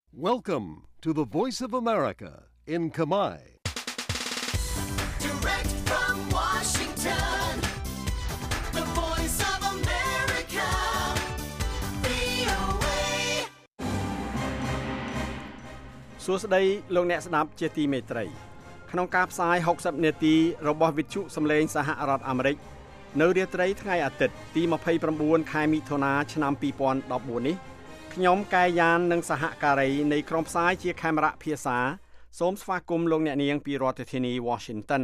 Welcome to the Voice of America in Khmer. Direct from Washington, the Voice of America, VOA. សួស្តីលោកអ្នកស្ដាប់ជាទីមេត្រីក្នុងការផ្សាយ60នាទីរបស់វិទ្យុសំឡេងសហរដ្ឋអាមេរិកនៅរាត្រីថ្ងៃអាទិត្យទី29ខែមិថុនាឆ្នាំ2014នេះខ្ញុំកាយយ៉ាននិងសហការីនៃក្រុមផ្សាយជាកាមេរ៉ាភាសាសូមស្វាគមន៍លោកអ្នកនាងពីរដ្ឋធានី Washington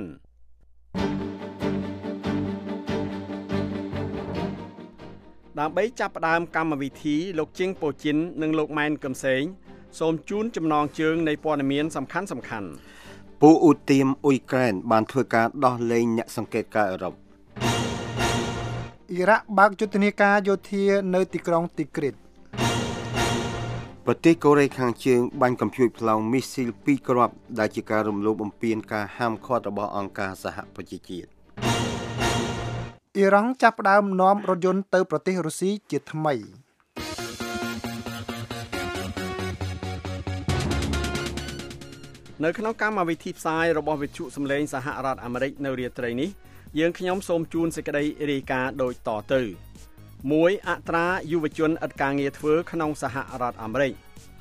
ដើម្បីចាប់ផ្ដើមកម្មវិធីលោកជិងប៉ូជីននិងលោកម៉ែនកឹមសេងសូមជូនចំណងជើងនៃព័ត៌មានសំខាន់ៗពួកឧទាមអ៊ុយក្រែនបានធ្វើការដោះលែងអ្នកសង្កេតការណ៍អឺរ៉ុបអ៊ីរ៉ាក់បើកយុទ្ធនាការយោធានៅទីក្រុងទីក្រីតប្រទេសកូរ៉េខាងជើងបាញ់កំភ្ជួចផ្លោងមីស៊ីល2គ្រាប់ដែលជាការរំលោភបំពានការហាមឃាត់របស់អង្គការសហប្រជាជាតិអ៊ីរ៉ង់ចាប់ផ្ដើមនាំរថយន្តទៅប្រទេសរុស្ស៊ីជាថ្មីនៅក្នុងកម្មវិធីផ្សាយរបស់វិទ្យុសំឡេងសហរដ្ឋអាមេរិកនៅរាត្រីនេះយើងខ្ញុំសូមជូនសេចក្តីរាយការណ៍ដូចតទៅ1អត្រាយុវជនឥតការងារធ្វើក្នុងសហរដ្ឋអាមេរិក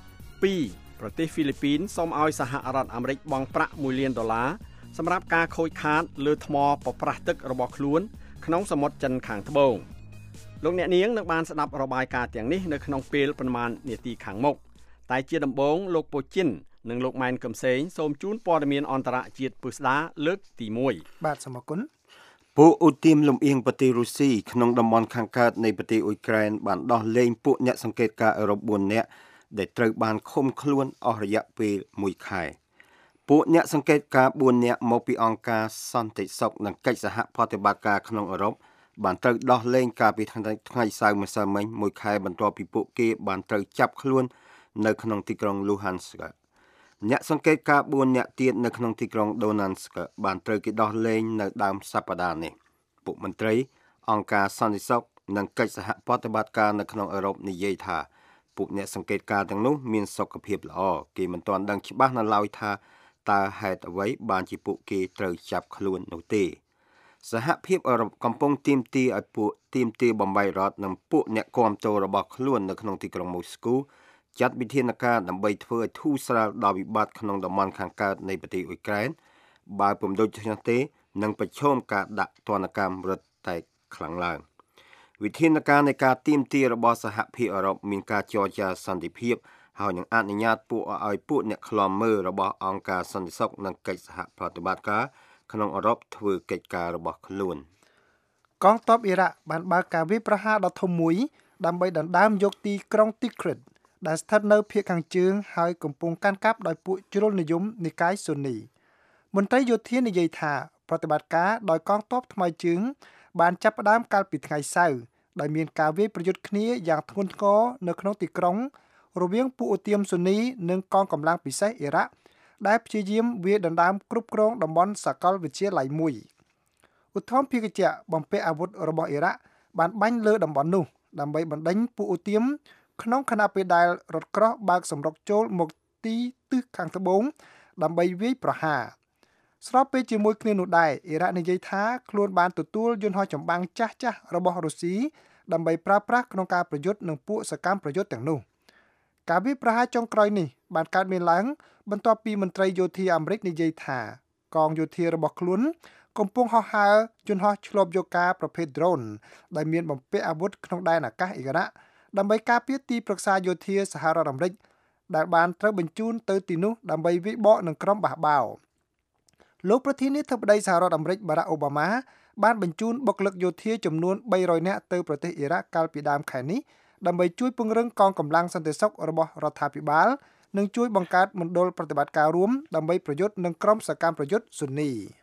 2ប្រទេសហ្វីលីពីនសូមឲ្យសហរដ្ឋអាមេរិកបង់ប្រាក់$1លានសម្រាប់ការខូចខាតលើថ្មប្រប្រាស់ទឹករបស់ខ្លួនក្នុងសមុទ្រចិនខាងត្បូងលោកអ្នកនាងនឹងបានស្ដាប់របាយការណ៍ទាំងនេះនៅក្នុងពេលប្រមាណនាទីខាងមុខតែជាដំបូងលោកប៉ូជីននិងលោកម៉ែនកឹមសេងសូមជូនព័ត៌មានអន្តរជាតិពិស្ដាលើកទី1 បាទសូមអរគុណពួកឧទាមលំអៀងប្រទេសរុស្ស៊ីក្នុងតំបន់ខាងកើតនៃប្រទេសអ៊ុយក្រែនបានដោះលែងពួកអ្នកសង្កេតការណ៍អឺរ៉ុប4នាក់ដែលត្រូវបានឃុំខ្លួនអស់រយៈពេល1ខែពួកអ្នកសង្កេតការណ៍4នាក់មកពីអង្គការសន្តិសុខនិងកិច្ចសហប្រតិបត្តិការក្នុងអឺរ៉ុបបានត្រូវដោះលែងកាលពីថ្ងៃសៅរ៍ម្សិលមិញ1ខែបន្ទាប់ពីពួកគេបានត្រូវចាប់ខ្លួននៅក្នុងទីក្រុង Luhansk អ្នកសង្កេតការណ៍4នាក់ទៀតនៅក្នុងទីក្រុង Donetsk បានត្រូវគេដោះលែងនៅដើមសប្តាហ៍នេះពួកមន្ត្រីអង្គការសន្តិសុខនិងកិច្ចសហប្រតិបត្តិការនៅក្នុងអឺរ៉ុបនិយាយថាពួកអ្នកសង្កេតការណ៍ទាំងនោះមានសុខភាពល្អគេមិនទាន់ដឹងច្បាស់នៅឡើយថាតើហេតុអ្វីបានជាពួកគេត្រូវចាប់ខ្លួននោះទេសហភាពអឺរ៉ុបកំពុងទាមទារឲ្យពួកទាមទារបំបីរដ្ឋនិងពួកអ្នកគាំទ្ររបស់ខ្លួននៅក្នុងទីក្រុងម៉ូស្គូចាត់វិធានការដើម្បីធ្វើឲ្យធូរស្រាលដល់វិបត្តិក្នុងតំបន់ខាងកើតនៃប្រទេសអ៊ុយក្រែនបើពុំដូច្នេះទេនឹងប្រឈមការដាក់ទណ្ឌកម្មរឹតតែខ្លាំងឡើងវិធានការនៃការទាមទាររបស់សហភាពអឺរ៉ុបមានការចរចាសន្តិភាពហើយនឹងអនុញ្ញាតពួកអ្នកឃ្លាំមើលរបស់អង្គការសន្តិសុខនិងកិច្ចសហប្រតិបត្តិការក្នុងអឺរ៉ុបធ្វើកិច្ចការរបស់ខ្លួនកងទ័ពអ៊ីរ៉ាក់បានបើកការវាយប្រហារដ៏ធំមួយដើម្បីដណ្ដើមយកទីក្រុងទីក្រីតដែលស្ថិតនៅភាគខាងជើងហើយកំពុងកាន់កាប់ដោយពួកជ្រុលនិយមនិកាយស៊ូនីមន្ត្រីយោធានិយាយថាប្រតិបត្តិការដោយកងទ័ពថ្មើរជើងបានចាប់ផ្ដើមកាលពីថ្ងៃសៅរ៍ដោយមានការវាយប្រយុទ្ធគ្នាយ៉ាងធ្ងន់ធ្ងរនៅក្នុងទីក្រុងរវាងពួកឧទាមស៊ូនីនិងកងកម្លាំងពិសេសអ៊ីរ៉ាក់ដែលព្យាយាមវាយដណ្ដើមគ្រប់គ្រងតំបន់សាកលវិទ្យាល័យមួយឧទ្ធម្ភាគចក្របំពាក់អាវុធរបស់អ៊ីរ៉ាក់បានបាញ់លើតំបន់នោះដើម្បីបណ្ដេញពួកឧទាមក្នុងខណៈពេលដែលរថក្រោះបើកសម្រុកចូលមកទីទិសខាងត្បូងដើម្បីវាយប្រហារស្របពេលជាមួយគ្នានោះដែរអ៊ីរ៉ាក់និយាយថាខ្លួនបានទទួលយន្តហោះចម្បាំងចាស់ៗរបស់រុស្ស៊ីដើម្បីប្រើប្រាស់ក្នុងការប្រយុទ្ធនឹងពួកសកម្មប្រយុទ្ធទាំងនោះការវាយប្រហារចុងក្រោយនេះបានកើតមានឡើងបន្ទាប់ពីមន្ត្រីយោធាអាមេរិកនិយាយថាកងយោធារបស់ខ្លួនកំពុងហោះហើរយន្តហោះឆ្លប់យកការប្រភេទ drone ដែលមានបំពាក់អាវុធក្នុងដែនអាកាសអ៊ីរ៉ាក់ដើម្បីការពារទីប្រឹក្សាយោធាសហរដ្ឋអាមេរិកដែលបានត្រូវបញ្ជូនទៅទីនោះដើម្បីវាយបកនឹងក្រុមបះបោរលោកប្រធានាធិបតីសហរដ្ឋអាមេរិកបារ៉ាក់អូបាម៉ាបានបញ្ជូនបុគ្គលិកយោធាចំនួន300នាក់ទៅប្រទេសអ៊ីរ៉ាក់កាលពីដើមខែនេះដើម្បីជួយពង្រឹងកងកម្លាំងសន្តិសុខរបស់រដ្ឋាភិបាលនិងជួយបង្កើតមណ្ឌលប្រតិបត្តិការរួមដើម្បីប្រយុទ្ធនឹងក្រុមសកម្មប្រយុទ្ធស៊ូនី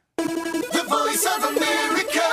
The Voice of America,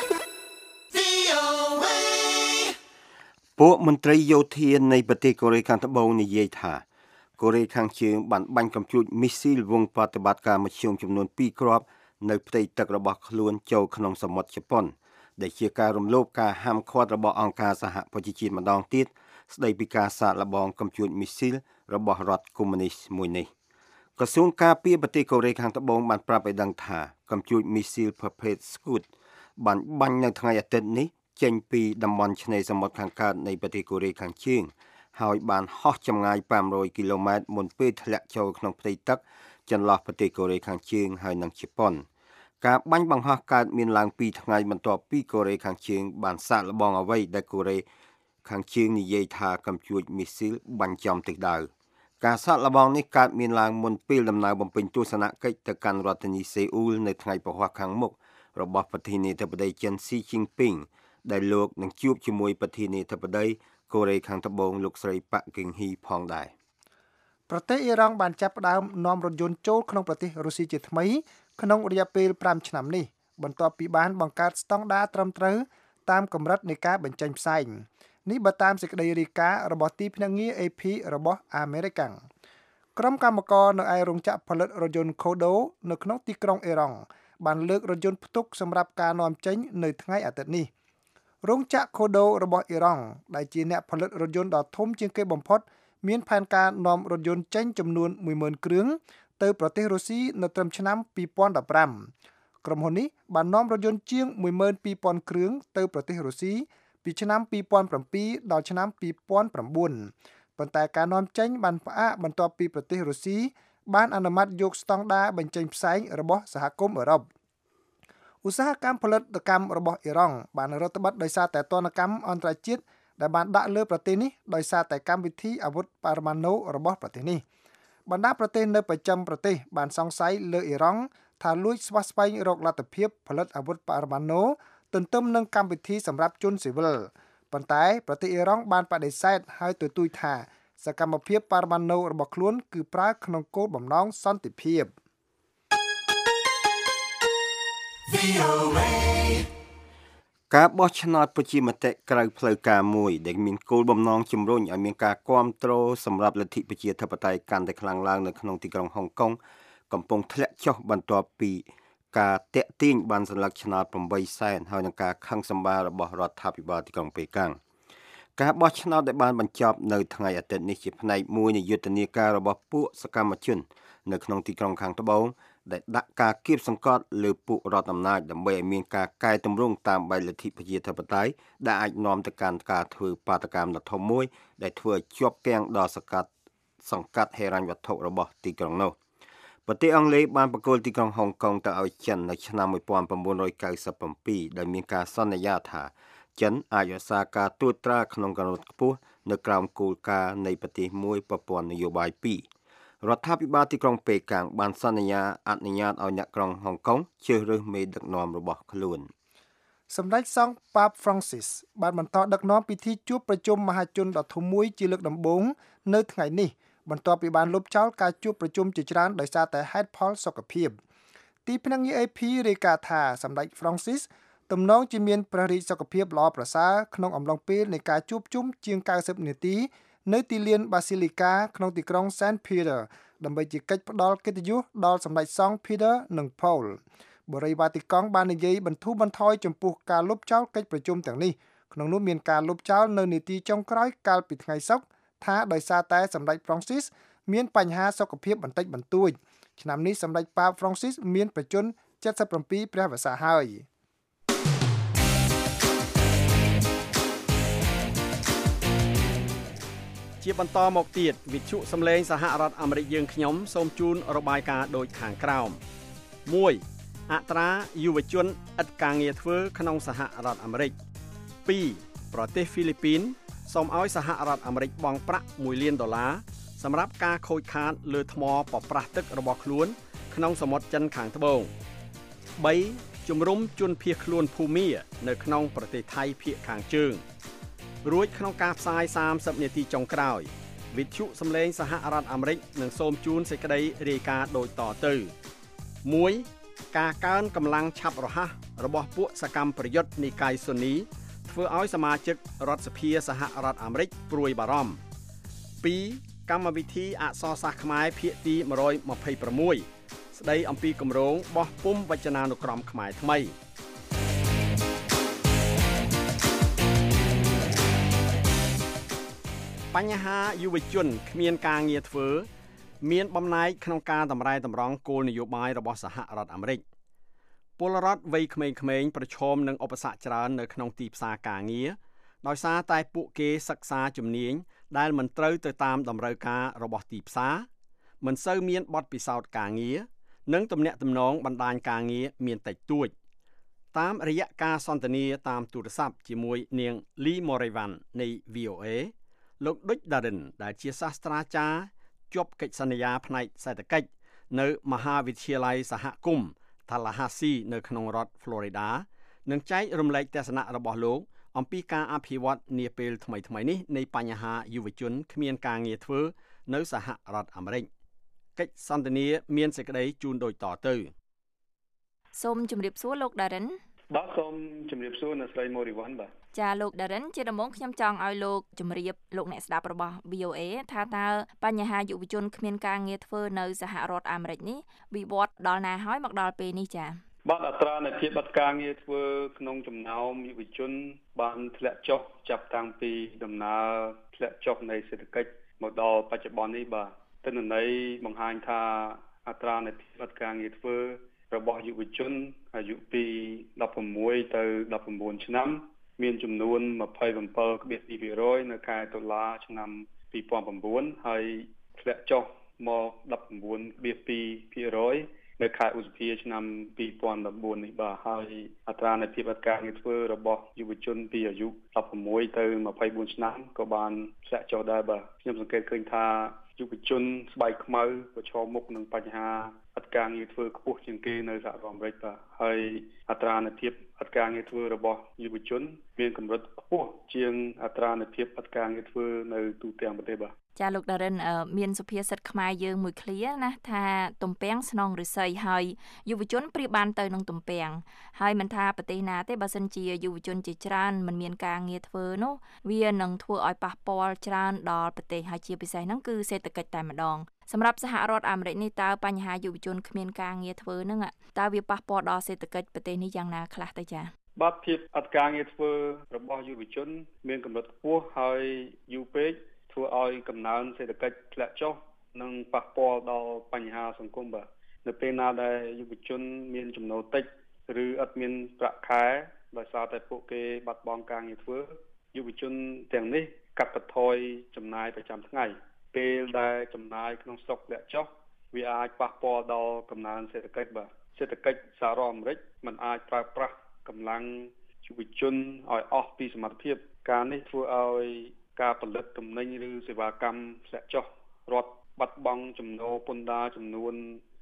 VOA. ពួកមន្ត្រីយោធានៃប្រទេសកូរ៉េខាងត្បូងនិយាយថាកូរ៉េខាងជើងបានបាញ់កំភ្ជួចមីស៊ីលវងប្រតិបត្តិការមធ្យមចំនួន2គ្រាប់នៅផ្ទៃទឹករបស់ខ្លួនចូលក្នុងសមុទ្រជប៉ុនដែលជាការរំលោភការហាមឃាត់របស់អង្គការសហប្រជាជាតិម្ដងទៀតស្ដីពីការសាកល្បងកំភ្ជួចមីស៊ីលរបស់រដ្ឋកុម្មុយនីសមួយនេះក្រសួងការពារប្រទេសកូរ៉េខាងត្បូងបានប្រាប់ឲ្យដឹងថាកំជួចមីស៊ីលប្រភេទ Scud បានបាញ់នៅថ្ងៃអាទិត្យនេះចេញពីតំបន់ឆ្នេរសមុទ្រខាងកើតនៃប្រទេសកូរ៉េខាងជើងហើយបានហោះចម្ងាយ500គីឡូម៉ែត្រមុនពេលធ្លាក់ចូលក្នុងផ្ទៃទឹកចន្លោះប្រទេសកូរ៉េខាងជើងហើយនិងជប៉ុនការបាញ់បង្ហោះកើតមានឡើង2ថ្ងៃបន្ទាប់ពីកូរ៉េខាងជើងបានសាកល្បងអ្វីដែលកូរ៉េខាងជើងនិយាយថាកំជួចមីស៊ីលបាញ់ចំទិសដៅការសាកល្បងនេះកើតមានឡើងមុនពេលដំណើរបំពេញទស្សនកិច្ចទៅកាន់រដ្ឋធានីសេអ៊ូលនៅថ្ងៃពហុខាងមុខរបស់ប្រធានាធិបតីចិនស៊ីជីនពីងដែលលោកនឹងជួបជាមួយប្រធានាធិបតីកូរ៉េខាងត្បូងលោកស្រីប៉ាក់គឹងហ៊ីផងដែរប្រទេសអ៊ីរ៉ង់បានចាប់ផ្ដើមនាំរថយន្តចូលក្នុងប្រទេសរុស្ស៊ីជាថ្មីក្នុងរយៈពេល5ឆ្នាំនេះបន្ទាប់ពីបានបង្កើតស្តង់ដារត្រឹមត្រូវតាមកម្រិតនៃការបញ្ចេញផ្សែងនេះបើតាមសេចក្តីរាយការណ៍របស់ទីភ្នាក់ងារ AP របស់អាមេរិកក្រុមកម្មករនៅឯរោងចក្រផលិតរថយន្ត Kodo នៅក្នុងទីក្រុងអ៊ីរ៉ង់បានលើករថយន្តផ្ទុកសម្រាប់ការនាំចេញនៅថ្ងៃអាទិត្យនេះរោងចក្រ Kodo របស់អ៊ីរ៉ង់ដែលជាអ្នកផលិតរថយន្តដ៏ធំជាងគេបំផុតមានផែនការនាំរថយន្តចេញចំនួន 10000 គ្រឿងទៅប្រទេសរុស្ស៊ីនៅត្រឹមឆ្នាំ2015ក្រុមហ៊ុននេះបាននាំរថយន្តជាង 12000 គ្រឿងទៅប្រទេសរុស្ស៊ីពីឆ្នាំ2007ដល់ឆ្នាំ2009ប៉ុន្តែការនាំចេញបានផ្អាកបន្ទាប់ពីប្រទេសរុស្ស៊ីបានអនុម័តយកស្តង់ដារបញ្ចេញផ្សែងរបស់សហគមន៍អឺរ៉ុបឧស្សាហកម្មផលិតកម្មរបស់អ៊ីរ៉ង់បានរឹតបន្តឹងដោយសារតែទណ្ឌកម្មអន្តរជាតិដែលបានដាក់លើប្រទេសនេះដោយសារតែកម្មវិធីអាវុធបរមាណូរបស់ប្រទេសនេះបណ្ដាប្រទេសនៅប្រចាំប្រទេសបានសង្ស័យលើអ៊ីរ៉ង់ថាលួចស្វះស្វែងរកលទ្ធភាពផលិតអាវុធបរមាណូទន្ទឹមនឹងកម្មវិធីសម្រាប់ជនស៊ីវិលប៉ុន្តែប្រទេសអ៊ីរ៉ង់បានបដិសេធហើយទទូចថាសកម្មភាពបរមាណូរបស់ខ្លួនគឺប្រើក្នុងគោលបំណងសន្តិភាពការបោះឆ្នោតប្រជាមតិក្រៅផ្លូវការមួយដែលមានគោលបំណងជំរុញឲ្យមានការគាំទ្រសម្រាប់លទ្ធិប្រជាធិបតេយ្យកាន់តែខ្លាំងឡើងនៅក្នុងទីក្រុងហុងកុងកំពុងធ្លាក់ចុះបន្ទាប់ពីការតាក់ទាញបានសន្លឹកឆ្នោត8សែនហើយនឹងការខឹងសម្បាររបស់រដ្ឋាភិបាលទីក្រុងប៉េកាំងការបោះឆ្នោតដែលបានបញ្ចប់នៅថ្ងៃអាទិត្យនេះជាផ្នែកមួយនៃយុទ្ធនាការរបស់ពួកសកម្មជននៅក្នុងទីក្រុងខាងត្បូងដែលដាក់ការគៀបសង្កត់លើពួករដ្ឋអំណាចដើម្បីឲ្យមានការកែតម្រង់តាមបែបលទ្ធិប្រជាធិបតេយ្យដែលអាចនាំទៅកាន់ការធ្វើបាតកម្មដ៏ធំមួយដែលធ្វើឲ្យជាប់គាំងដល់សង្កាត់ហិរញ្ញវត្ថុរបស់ទីក្រុងនោះប្រទេសអង់គ្លេសបានបកគោលទីក្រុងហុងកុងទៅឲ្យចិននៅឆ្នាំ1997ដោយមានការសន្យាថាចិនអាចរក្សាការត្រួតត្រាក្នុងកម្រិតខ្ពស់នៅក្រោមគោលការណ៍នៃប្រទេសមួយប្រព័ន្ធនយោបាយ2រដ្ឋាភិបាលទីក្រុងប៉េកាំងបានសន្យាអនុញ្ញាតឲ្យអ្នកក្រុងហុងកុងជ្រើសរើសមេដឹកនាំរបស់ខ្លួនសម្ដេចសង្ឃប៉ាប Francis បានបន្តដឹកនាំពិធីជួបប្រជុំមហាជនដ៏ធំមួយជាលើកដំបូងនៅថ្ងៃនេះបន្ទាប់ពីបានលុបចោលការជួបប្រជុំជាច្រើនដោយសារតែហេតុផលសុខភាពទីភ្នាក់ងារ AP រាយការណ៍ថាសម្ដេច Francis ទំនងជាមានព្រះរាជសុខភាពល្អប្រសើរក្នុងអំឡុងពេលនៃការជួបជុំជាង90នាទីនៅទីលាន Basilica ក្នុងទីក្រុង Saint Peter ដើម្បីជាកិច្ចផ្ដល់កិត្តិយសដល់សម្ដេចសង្ឃ Peter និង Paul បរិយាវ៉ាទីកង់បាននិយាយបន្ធូរបន្ថយចំពោះការលុបចោលកិច្ចប្រជុំទាំងនេះក្នុងនោះមានការលុបចោលនៅនាទីចុងក្រោយកាលពីថ្ងៃសុក្រថាដោយសារតែសម្ដេច Francis មានបញ្ហាសុខភាពបន្តិចបន្តួចឆ្នាំនេះសម្ដេចប៉ាប Francis មានប្រជជន77ព្រះវស្សាហើយជាបន្តមកទៀតវិទ្យុសំឡេងសហរដ្ឋអាមេរិកយើងខ្ញុំសូមជូនរបាយការណ៍ដូចខាងក្រោម 1. អត្រាយុវជនឥតការងារធ្វើក្នុងសហរដ្ឋអាមេរិក 2. ប្រទេសហ្វីលីពីនសូមឲ្យសហរដ្ឋអាមេរិកបង់ប្រាក់$1 លានសម្រាប់ការខូចខាតលើថ្មប៉ប្រះទឹករបស់ខ្លួនក្នុងសមុទ្រចិនខាងត្បូង 3. ជំរុំជនភៀសខ្លួនភូមានៅក្នុងប្រទេសថៃភាគខាងជើងរួចក្នុងការផ្សាយ30នាទីចុងក្រោយវិទ្យុសំឡេងសហរដ្ឋអាមេរិកនឹងសូមជូនសេចក្តីរាយការណ៍ដូចតទៅ 1. ការកើនកម្លាំងឆាប់រហ័សរបស់ពួកសកម្មប្រយុទ្ធនិកាយស៊ូនីធ្វើឲ្យសមាជិករដ្ឋសភាសហរដ្ឋអាមេរិកព្រួយបារម្ភ 2. កម្មវិធីអក្សរសាស្ត្រខ្មែរភាគទី126ស្ដីអំពីគម្រោងបោះពុម្ពវចនានុក្រមខ្មែរថ្មីបញ្ហាយុវជនគ្មានការងារធ្វើមានបំណែកក្នុងការតម្រែតម្រង់គោលនយោបាយរបស់សហរដ្ឋអាមេរិកពលរដ្ឋវ័យក្មេងៗប្រឈមនឹងឧបសគ្គច្រើននៅក្នុងទីផ្សារការងារដោយសារតែពួកគេសិក្សាជំនាញដែលមិនត្រូវទៅតាមតម្រូវការរបស់ទីផ្សារមិនសូវមានបទពិសោធន៍ការងារនិងទំនាក់ទំនងបណ្ដាញការងារមានតិចតួចតាមរយៈការសន្ទនាតាមទូរស័ព្ទជាមួយនាង Lee Moravan នៃ VOA លោក Dutch Darren ដែលជាសាស្ត្រាចារ្យជាប់កិច្ចសន្យាផ្នែកសេដ្ឋកិច្ចនៅមហាវិទ្យាល័យសហគមន៍ Tallahassee នៅក្នុងរដ្ឋ Florida នឹងចែករំលែកទស្សនៈរបស់លោកអំពីការអភិវឌ្ឍនាពេលថ្មីៗនេះនៃបញ្ហាយុវជនគ្មានការងារធ្វើនៅសហរដ្ឋអាមេរិកកិច្ចសន្ទនាមានសេចក្តីជូនដូចតទៅសូមជម្រាបសួរលោក Darren បាទសូមជម្រាបសួរអ្នកស្រី Morivan បាទចាលោក Darren ជាដំបូងខ្ញុំចង់ឲ្យលោកជម្រាបលោកអ្នកស្ដាប់របស់ VOA ថាតើបញ្ហាយុវជនគ្មានការងារធ្វើនៅសហរដ្ឋអាមេរិកនេះវិវត្តដល់ណាហើយមកដល់ពេលនេះចាបាទអត្រានៃភាពបាត់ការងារធ្វើក្នុងចំណោមយុវជនបានធ្លាក់ចុះចាប់តាំងពីដំណើរធ្លាក់ចុះនៃសេដ្ឋកិច្ចមកដល់បច្ចុប្បន្ននេះបាទទិន្នន័យបង្ហាញថាអត្រានៃភាពបាត់ការងារធ្វើរបស់យុវជនអាយុពី16ទៅ19ឆ្នាំមានចំនួន 27.2% នៅខែតុលាឆ្នាំ2009ហើយធ្លាក់ចុះមក 19.2% នៅខែឧសភាឆ្នាំ2014នេះបាទហើយអត្រានៃភាពបាត់ការងារធ្វើរបស់យុវជនពីអាយុ16ទៅ24ឆ្នាំក៏បានធ្លាក់ចុះដែរបាទខ្ញុំសង្កេតឃើញថាយុវជនស្បែកខ្មៅប្រឈមមុខនឹងបញ្ហាអត់ការងារធ្វើខ្ពស់ជាងគេនៅសហរដ្ឋអាមេរិកបាទហើយអត្រានៃភាពអត់ការងារធ្វើរបស់យុវជនមានកម្រិតខ្ពស់ជាងអត្រានៃភាពអត់ការងារធ្វើនៅទូទាំងប្រទេសបាទចាលោក Darren មានសុភាសិតខ្មែរយើងមួយឃ្លាណាថាទំពាំងស្នងឫស្សីហើយយុវជនប្រៀបបានទៅនឹងទំពាំងហើយមិនថាប្រទេសណាទេបើសិនជាយុវជនជាច្រើនមិនមានការងារធ្វើនោះវានឹងធ្វើឲ្យប៉ះពាល់ច្រើនដល់ប្រទេសហើយជាពិសេសហ្នឹងគឺសេដ្ឋកិច្ចតែម្ដងសម្រាប់សហរដ្ឋអាមេរិកនេះតើបញ្ហាយុវជនគ្មានការងារធ្វើហ្នឹងតើវាប៉ះពាល់ដល់សេដ្ឋកិច្ចប្រទេសនេះយ៉ាងណាខ្លះទៅចាបាទភាពអត់ការងារធ្វើរបស់យុវជនមានកម្រិតខ្ពស់ហើយយូរពេកធ្វើឲ្យកំណើនសេដ្ឋកិច្ចធ្លាក់ចុះនិងប៉ះពាល់ដល់បញ្ហាសង្គមបាទនៅពេលណាដែលយុវជនមានចំណូលតិចឬអត់មានប្រាក់ខែដោយសារតែពួកគេបាត់បង់ការងារធ្វើយុវជនទាំងនេះកាត់បន្ថយចំណាយប្រចាំថ្ងៃពេលដែលចំណាយក្នុងស្រុកធ្លាក់ចុះវាអាចប៉ះពាល់ដល់កំណើនសេដ្ឋកិច្ចបាទសេដ្ឋកិច្ចសហរដ្ឋអាមេរិកមិនអាចប្រើប្រាស់កម្លាំងយុវជនឲ្យអស់ពីសមត្ថភាពការនេះធ្វើឲ្យការផលិតទំនិញឬសេវាកម្មធ្លាក់ចុះរដ្ឋបាត់បង់ចំណូលពន្ធដារចំនួន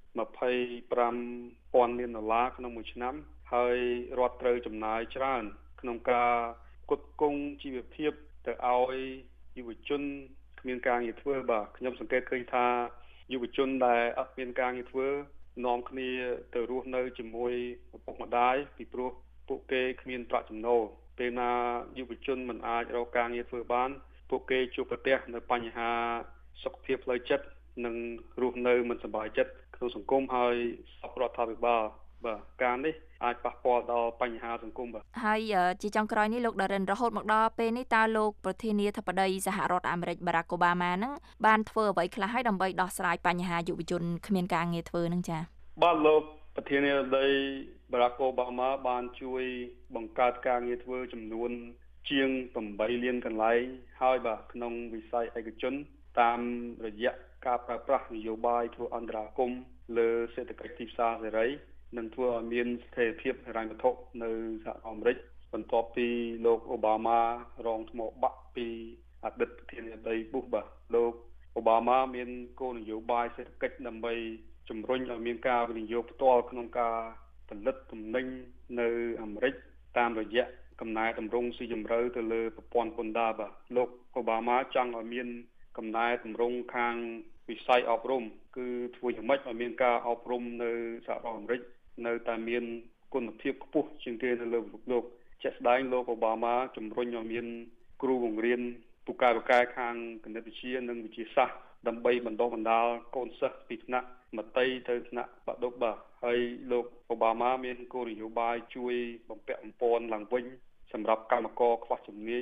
$25,000 លានក្នុងមួយឆ្នាំហើយរដ្ឋត្រូវចំណាយច្រើនក្នុងការផ្គត់ផ្គង់ជីវភាពទៅឲ្យយុវជនគ្មានការងារធ្វើបាទខ្ញុំសង្កេតឃើញថាយុវជនដែលអត់មានការងារធ្វើនាំគ្នាទៅរស់នៅជាមួយឪពុកម្ដាយពីព្រោះពួកគេគ្មានប្រាក់ចំណូលពេលណាយុវជនមិនអាចរកការងារធ្វើបានពួកគេជួបប្រទះនៅបញ្ហាសុខភាពផ្លូវចិត្តនិងរស់នៅមិនសប្បាយចិត្តក្នុងសង្គមហើយសពរដ្ឋាភិបាលបាទការនេះអាចប៉ះពាល់ដល់បញ្ហាសង្គមបាទហើយជាចុងក្រោយនេះលោក Darren រហូតមកដល់ពេលនេះតើលោកប្រធានាធិបតីសហរដ្ឋអាមេរិក Barack Obama នឹងបានធ្វើអ្វីខ្លះហើយដើម្បីដោះស្រាយបញ្ហាយុវជនគ្មានការងារធ្វើនឹងចា៎បាទលោកប្រធានាធិបតី Barack Obama បានជួយបង្កើតការងារធ្វើចំនួនជាង8លានកន្លែងហើយបាទក្នុងវិស័យឯកជនតាមរយៈការប្រើប្រាស់នយោបាយធ្វើអន្តរាគមន៍លើសេដ្ឋកិច្ចទីផ្សារសេរីនិងធ្វើឲ្យមានស្ថិរភាពហិរញ្ញវត្ថុនៅសហរដ្ឋអាមេរិកបន្ទាប់ពីលោកអូបាម៉ារងថ្មបាក់ពីអតីតប្រធានាធិបតី Bush បាទលោកអូបាម៉ាមានគោលនយោបាយសេដ្ឋកិច្ចដើម្បីជំរុញឲ្យមានការវិនិយោគផ្ទាល់ក្នុងការផលិតទំនិញនៅអាមេរិកតាមរយៈកំណែតម្រង់ស៊ីជម្រៅទៅលើប្រព័ន្ធពន្ធដារបាទលោកអូបាម៉ាចង់ឲ្យមានកំណែតម្រង់ខាងវិស័យអប់រំគឺធ្វើយ៉ាងម៉េចឲ្យមានការអប់រំនៅសហរដ្ឋអាមេរិកនៅតែមានគុណភាពខ្ពស់ជាងគេនៅលើពិភពលោកជាក់ស្ដែងលោកអូបាម៉ាជំរុញឲ្យមានគ្រូបង្រៀនពូកែបកែខាងគណិតវិទ្យានិងវិទ្យាសាស្ត្រដើម្បីបណ្ដុះបណ្ដាលកូនសិស្សពីថ្នាក់មត្តេយ្យទៅថ្នាក់បដិបបាទហើយលោកអូបាម៉ាមានគោលនយោបាយជួយបំពាក់បំពន់ឡើងវិញសម្រាប់កម្មករខ្វះជំនាញ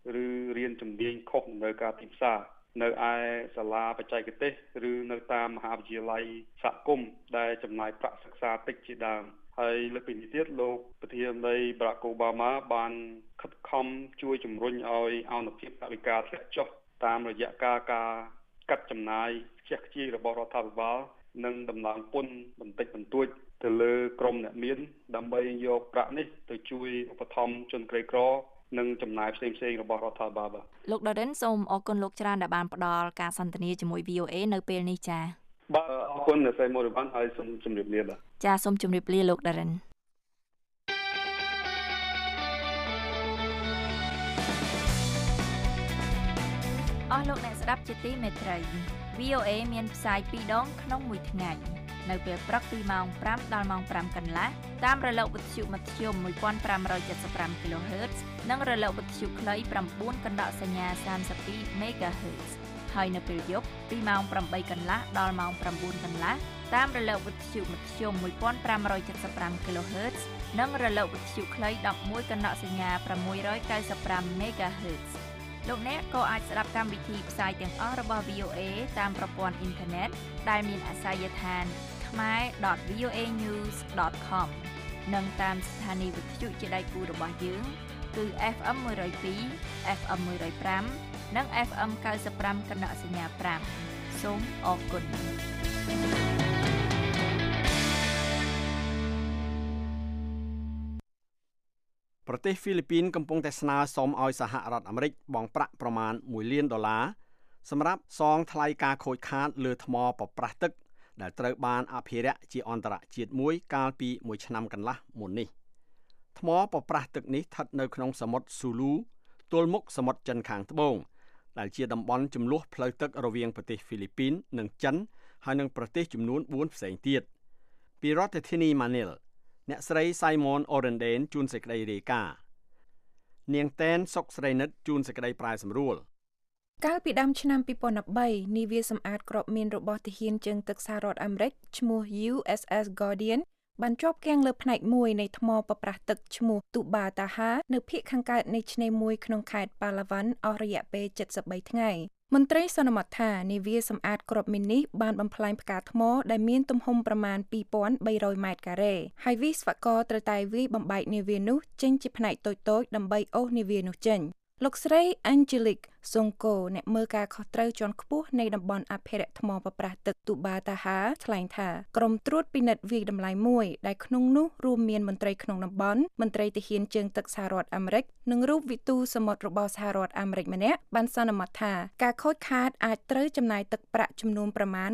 ឬរៀនជំនាញខុសនៅការទីផ្សារនៅឯសាលាបច្ចេកទេសឬនៅតាមមហាវិទ្យាល័យសហគមន៍ដែលចំណាយប្រាក់សិក្សាតិចជាដើមហើយលើពីនេះទៀតលោកប្រធានាធិបតី Barack Obama បានខិតខំជួយជំរុញឲ្យអនុភាពថវិកាធ្លាក់ចុះតាមរយៈការកាត់ចំណាយខ្ជះខ្ជាយរបស់រដ្ឋាភិបាលនិងដំឡើងពន្ធបន្តិចបន្តួចទៅលើក្រុមអ្នកមានដើម្បីយកប្រាក់នេះទៅជួយឧបត្ថម្ភជនក្រីក្រនិងចំណាយផ្សេងៗរបស់រដ្ឋាភិបាលលោក Darren សូមអរគុណលោកច្រើនដែលបានផ្ដល់ការសន្ទនាជាមួយ VOA នៅពេលនេះចា៎បាទអរគុណអ្នកស្រីមូរីវ៉ាន់ហើយសូមជម្រាបលាបាទចាសូមជម្រាបលាលោក Darrenអស់លោកអ្នកស្ដាប់ជាទីមេត្រី VOA មានផ្សាយ2ដងក្នុងមួយថ្ងៃនៅពេលព្រឹកពីម៉ោង5ដល់ម៉ោង5កន្លះតាមរលកវិទ្យុមធ្យម 1575 kHz និងរលកវិទ្យុខ្លី 9 កណ្ដោសញ្ញា 32 MHz ហើយនៅពេលយប់ពីម៉ោង8កន្លះដល់ម៉ោង9កន្លះតាមរលកវិទ្យុមធ្យម 1575 kHz និងរលកវិទ្យុខ្លី 11 កណ្ដោសញ្ញា 695 MHzលោកអ្នកក៏អាចស្ដាប់កម្មវិធីផ្សាយទាំងអស់របស់ VOA តាមប្រព័ន្ធអ៊ីនធឺណិតដែលមានអាសយដ្ឋានkhmer.voanews.com និងតាមស្ថានីយ៍វិទ្យុជាដៃគូរបស់យើងគឺ FM 102 FM 105និង FM 95 កណ្ដោសញ្ញា 5 សូមអរគុណប្រទេសហ្វីលីពីនកំពុងតែស្នើសុំឲ្យសហរដ្ឋអាមេរិកបង់ប្រាក់ប្រមាណ$1 លានសម្រាប់សងថ្លៃការខូចខាតលើថ្មប្រប្រាស់ទឹកដែលត្រូវបានអភិរក្សជាអន្តរជាតិមួយកាលពី1ឆ្នាំកន្លះមុននេះថ្មប្រប្រាស់ទឹកនេះស្ថិតនៅក្នុងសមុទ្រស៊ូលូទល់មុខសមុទ្រចិនខាងត្បូងដែលជាតំបន់ជម្លោះផ្លូវទឹករវាងប្រទេសហ្វីលីពីននិងចិនហើយនិងប្រទេសចំនួន4ផ្សេងទៀតពីរដ្ឋធានីម៉ានីលអ្នកស្រី Simon Orenden ជួនសេចក្តីរាយការណ៍នាងតែនសុកស្រីនិតជួនសេចក្តីប្រែសម្រួលកាលពីដើមឆ្នាំ2013នាវាសម្អាតគ្រាប់មីនរបស់ទាហានជើងទឹកសហរដ្ឋអាមេរិកឈ្មោះ USS Guardian បានជាប់គាំងលើផ្នែកមួយនៃថ្មប្រប្រាស់ទឹកឈ្មោះ Tuba Taha នៅភាគខាងកើតនៃឆ្នេរមួយក្នុងខេត្ត Palawan អស់រយៈពេល73ថ្ងៃមន្ត្រីសន្មតថានាវាសម្អាតគ្រាប់មីននេះបានបំផ្លាញផ្កាថ្មដែលមានទំហំប្រមាណ 2300 ម៉ែត្រការ៉េហើយវិស្វករត្រូវតែវាយបំបែកនាវានោះចេញជាផ្នែកតូចៗដើម្បីអូសនាវានោះចេញលោកស្រី Angelique Sonko អ្នកមើលការខុសត្រូវជាន់ខ្ពស់នៃតំបន់អភិរក្សថ្មប្រប្រាស់ទឹក Tuba Taha ថ្លែងថាក្រុមត្រួតពិនិត្យវាយតម្លៃមួយដែលក្នុងនោះរួមមានមន្ត្រីក្នុងតំបន់មន្ត្រីទាហានជើងទឹកសហរដ្ឋអាមេរិកនិងរូបវិទូសមុទ្ររបស់សហរដ្ឋអាមេរិកម្នាក់បានសន្មតថាការខូចខាតអាចត្រូវចំណាយទឹកប្រាក់ចំនួនប្រមាណ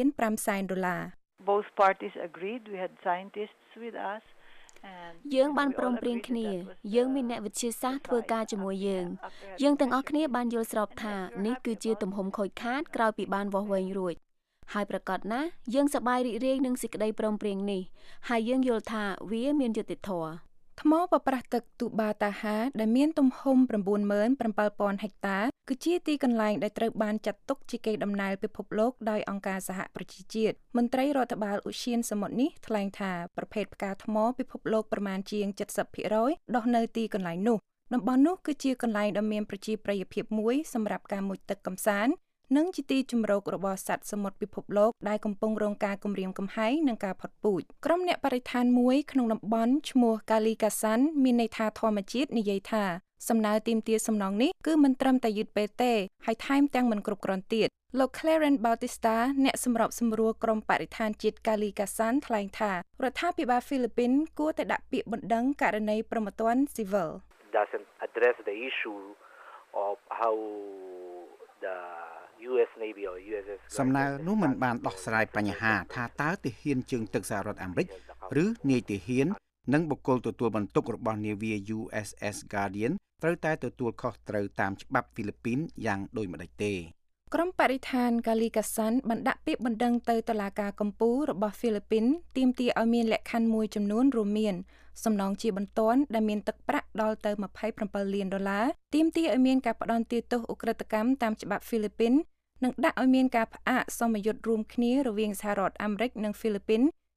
$1.5 Both parties agreed. We had scientists with us. យើងបានព្រមព្រៀងគ្នាយើងមានអ្នកវិទ្យាសាស្ត្រធ្វើការជាមួយយើងទាំងអស់គ្នាបានយល់ស្របថានេះគឺជាទំហំខូចខាតក្រោយពីបានវាស់វែងរួចហើយប្រកាសណាស់យើងសប្បាយរីករាយនឹងសេចក្តីព្រមព្រៀងនេះហើយយើងយល់ថាវាមានយុត្តិធម៌ថ្មប្រប្រាស់ទឹក Tuba Taha ដែលមានទំហំ 97,000 ហិកតា គឺជាទីកន្លែងដែលត្រូវបានចាត់ទុកជាកេរដំណែលពិភពលោកដោយអង្គការសហប្រជាជាតិមន្ត្រីរដ្ឋបាលឧទ្យានសមុទ្រនេះថ្លែងថាប្រភេទផ្កាថ្មពិភពលោកប្រមាណជាង 70% ដុះនៅទីកន្លែងនោះតំបន់នោះគឺជាកន្លែងដ៏មានប្រជាប្រិយភាពមួយសម្រាប់ការមុជទឹកកម្សាន្តនិងជាទីជម្រករបស់សត្វសមុទ្រពិភពលោកដែលកំពុងរងការគំរាមកំហែងនិងការផុតពូជក្រុមអ្នកបរិស្ថានមួយក្នុងតំបន់ឈ្មោះ Kali Kasan មានន័យថាធម្មជាតិនិយាយថាសំណើទាមទារសំណងនេះគឺមិនត្រឹមតែយឺតពេលទេហើយថែមទាំងមិនគ្រប់គ្រាន់ទៀតលោក Clarence Bautista អ្នកសម្របសម្រួលក្រុមបរិស្ថានជាតិ Kali Kasan ថ្លែងថារដ្ឋាភិបាលហ្វីលីពីនគួរតែដាក់ពាក្យបណ្ដឹងករណីប្រមទ័នស៊ីវិល doesn't address the issue of how the US Navy or USS សំណើនោះមិនបានដោះស្រាយបញ្ហាថាតើទាហានជើងទឹកសហរដ្ឋអាមេរិកឬនាយទាហាននិងបុគ្គលទទួលបន្ទុករបស់នាវា USS Guardian ត្រូវតែទទួលខុសត្រូវតាមច្បាប់ហ្វីលីពីនយ៉ាងដូចម្តេចទេក្រុមបរិស្ថាន Kali Kasan បានដាក់ពាក្យបណ្ដឹងទៅតុលាការកំពូលរបស់ហ្វីលីពីនទាមទារឲ្យមានលក្ខខណ្ឌមួយចំនួនរួមមានសំណងជាបន្ទាន់ដែលមានទឹកប្រាក់ដល់ទៅ$27 លានទាមទារឲ្យមានការផ្ដន្ទាទោសឧក្រិដ្ឋកម្មតាមច្បាប់ហ្វីលីពីននិងដាក់ឲ្យមានការផ្អាកសមយុទ្ធរួមគ្នារវាងសហរដ្ឋអាមេរិកនិងហ្វីលីពីន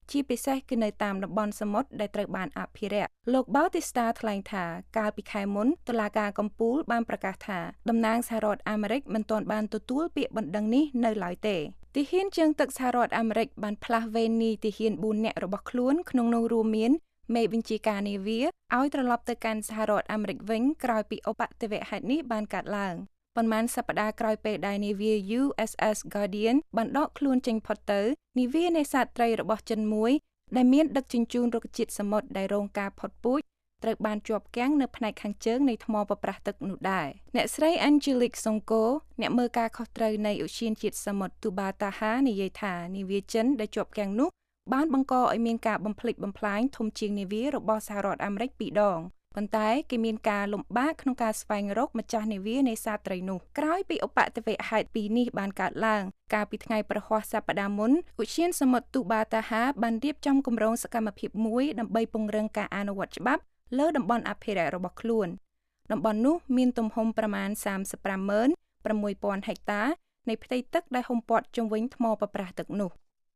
ជាពិសេសគឺនៅតាមតំបន់សមុទ្រដែលត្រូវបានអភិរក្សលោក Bautista ថ្លែងថាកាលពីខែមុនតុលាការកំពូលបានប្រកាសថាតំណាងសហរដ្ឋអាមេរិកមិនទាន់បានទទួលពាក្យបណ្ដឹងនេះនៅឡើយទេទាហានជើងទឹកសហរដ្ឋអាមេរិកបានផ្លាស់វេននីទាហាន4នាក់របស់ខ្លួនក្នុងនោះរួមមានមេបញ្ជាការនាវាឲ្យត្រឡប់ទៅកាន់សហរដ្ឋអាមេរិកវិញក្រោយពីឧបទ្ទវហេតុនេះបានកើតឡើងប៉ុន្មានសប្តាហ៍ក្រោយពេលដែលនាវា USS Guardian បានដកខ្លួនចេញផុតទៅនាវានេសាទត្រីរបស់ចិនមួយដែលមានដឹកជញ្ជូនរុក្ខជាតិសមុទ្រដែលរងការផុតពូជត្រូវបានជាប់គាំងនៅផ្នែកខាងជើងនៃថ្មប៉ប្រះទឹកនោះដែរអ្នកស្រី Angelique Sonko អ្នកមើលការខុសត្រូវនៃឧទ្យានជាតិសមុទ្រ Tuba Taha និយាយថានាវាចិនដែលជាប់គាំងនោះបានបង្កឲ្យមានការបំផ្លិចបំផ្លាញធំជាងនាវារបស់សហរដ្ឋអាមេរិក2ដងប៉ុន្តែគេមានការលំបាកក្នុងការស្វែងរកម្ចាស់នាវានេសាទត្រីនោះក្រោយពីឧបទ្ទវហេតុពីរនេះបានកើតឡើងកាលពីថ្ងៃប្រហ័សសប្តាហ៍មុនឧទ្យានសមុទ្រ Tuba Taha បានរៀបចំគម្រោងសកម្មភាពមួយដើម្បីពង្រឹងការអនុវត្តច្បាប់លើតំបន់អភិរក្សរបស់ខ្លួនតំបន់នោះមានទំហំប្រមាណ 35,600 ហិកតានៃផ្ទៃទឹកដែលហ៊ុំព័ទ្ធជុំវិញថ្មប៉ប្រះទឹកនោះ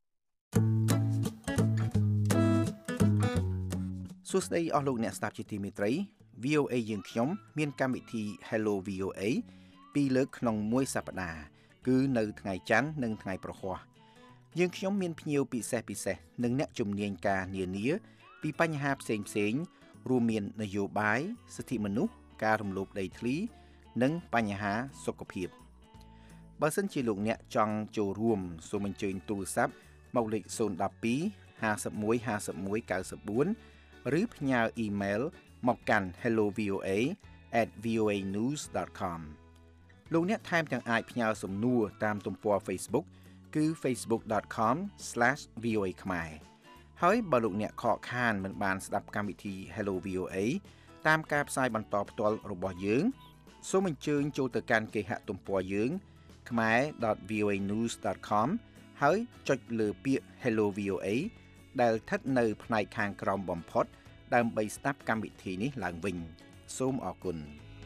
សួស្តីអស់លោកអ្នកស្ដាប់ជាទីមេត្រី VOA យើងខ្ញុំមានកម្មវិធី Hello VOA ពីរលើកក្នុងមួយសប្តាហ៍គឺនៅថ្ងៃច័ន្ទនិងថ្ងៃប្រហ័សយើងខ្ញុំមានភ្ញៀវពិសេសនិងអ្នកជំនាញការនានាពីបញ្ហាផ្សេងរួមមាននយោបាយសិទ្ធិមនុស្សការរំលោភដីធ្លីនិងបញ្ហាសុខភាពបើសិនជាលោកអ្នកចង់ចូលរួមសូមអញ្ជើញទូរស័ព្ទមកលេខ012 51 51 94 ឬផ្ញើអ៊ីមែលមកកាន់ hellovoa@voanews.com លោកអ្នកថែមទាំងអាចផ្ញើសំណួរតាមទំព័រ Facebook គឺ facebook.com/voa ខ្មែរហើយបើលោកអ្នកខកខានមិនបានស្ដាប់កម្មវិធី Hello VOA តាមការផ្សាយបន្តផ្ទាល់របស់យើងសូមអញ្ជើញចូលទៅកាន់គេហទំព័រយើង khmer.voanews.com ហើយចុចលើពាក្យ Hello VOA ដែលស្ថិតនៅផ្នែកខាងក្រោមបំផុតដើម្បីស្ដាប់កម្មវិធីនេះឡើងវិញសូមអរគុណ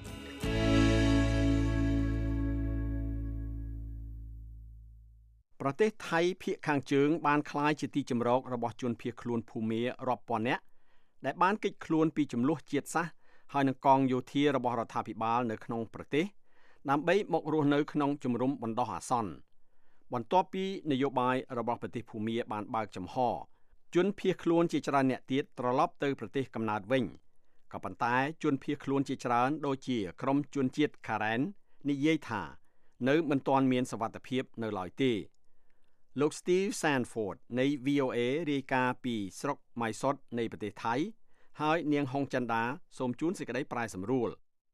ប្រទេសថៃភាគខាងជើងបានក្លាយជាទីជម្រករបស់ជនភៀសខ្លួនភូមារាប់ពាន់នាក់ដែលបានគេចខ្លួនពីចំនួនជាតិសាសន៍ហើយនឹងកងយោធារបស់រដ្ឋាភិបាលនៅក្នុងប្រទេសដើម្បីមករស់នៅក្នុងជំរំបណ្ដោះអាសន្នបន្ទាប់ពីនយោបាយរបស់ប្រទេសភូមាបានបើកចំហជនភៀសខ្លួនជាច្រើនអ្នកទៀតត្រឡប់ទៅប្រទេសកំណើតវិញក៏ប៉ុន្តែជនភៀសខ្លួនជាច្រើនដូចជាក្រុមជនជាតិខារ៉ែននិយាយថានៅមិនទាន់មានសុវត្ថិភាពនៅឡើយទេលោក Steve Sanford នៃ VOA រាយការណ៍ពីស្រុកម៉ៃសុតនៃប្រទេសថៃហើយនាងហុងចិន្តាសូមជូនសេចក្តីប្រាយសម្រួល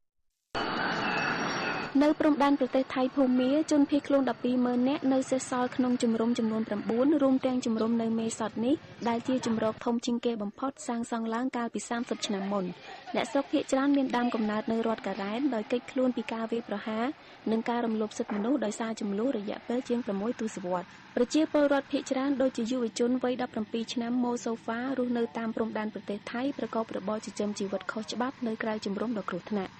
នៅព្រំដែនប្រទេសថៃភូមាជនភៀសខ្លួន 120,000 នាក់នៅសេសសល់ក្នុងជំរំចំនួន 9 រួមទាំងជំរំនៅមេសតនេះដែលជាជំរកធំជាងគេបំផុតសាងសង់ឡើងកាលពី30ឆ្នាំមុនអ្នកស្រុកភាគច្រើនមានដើមកំណើតនៅរដ្ឋការ៉ែនដោយគេចខ្លួនពីការវាយប្រហារនិងការរំលោភសិទ្ធិមនុស្សដោយសារចំនួនរយៈពេលជាង6ទសវត្សរ៍ប្រជាពលរដ្ឋភាគច្រើនដូចជាយុវជនវ័យ17ឆ្នាំម៉ូសូហ្វារស់នៅតាមព្រំដែនប្រទេសថៃប្រកបរបរចិញ្ចឹមជីវិតខុសច្បាប់នៅក្រៅជំរំដ៏គ្រោះថ្នាក់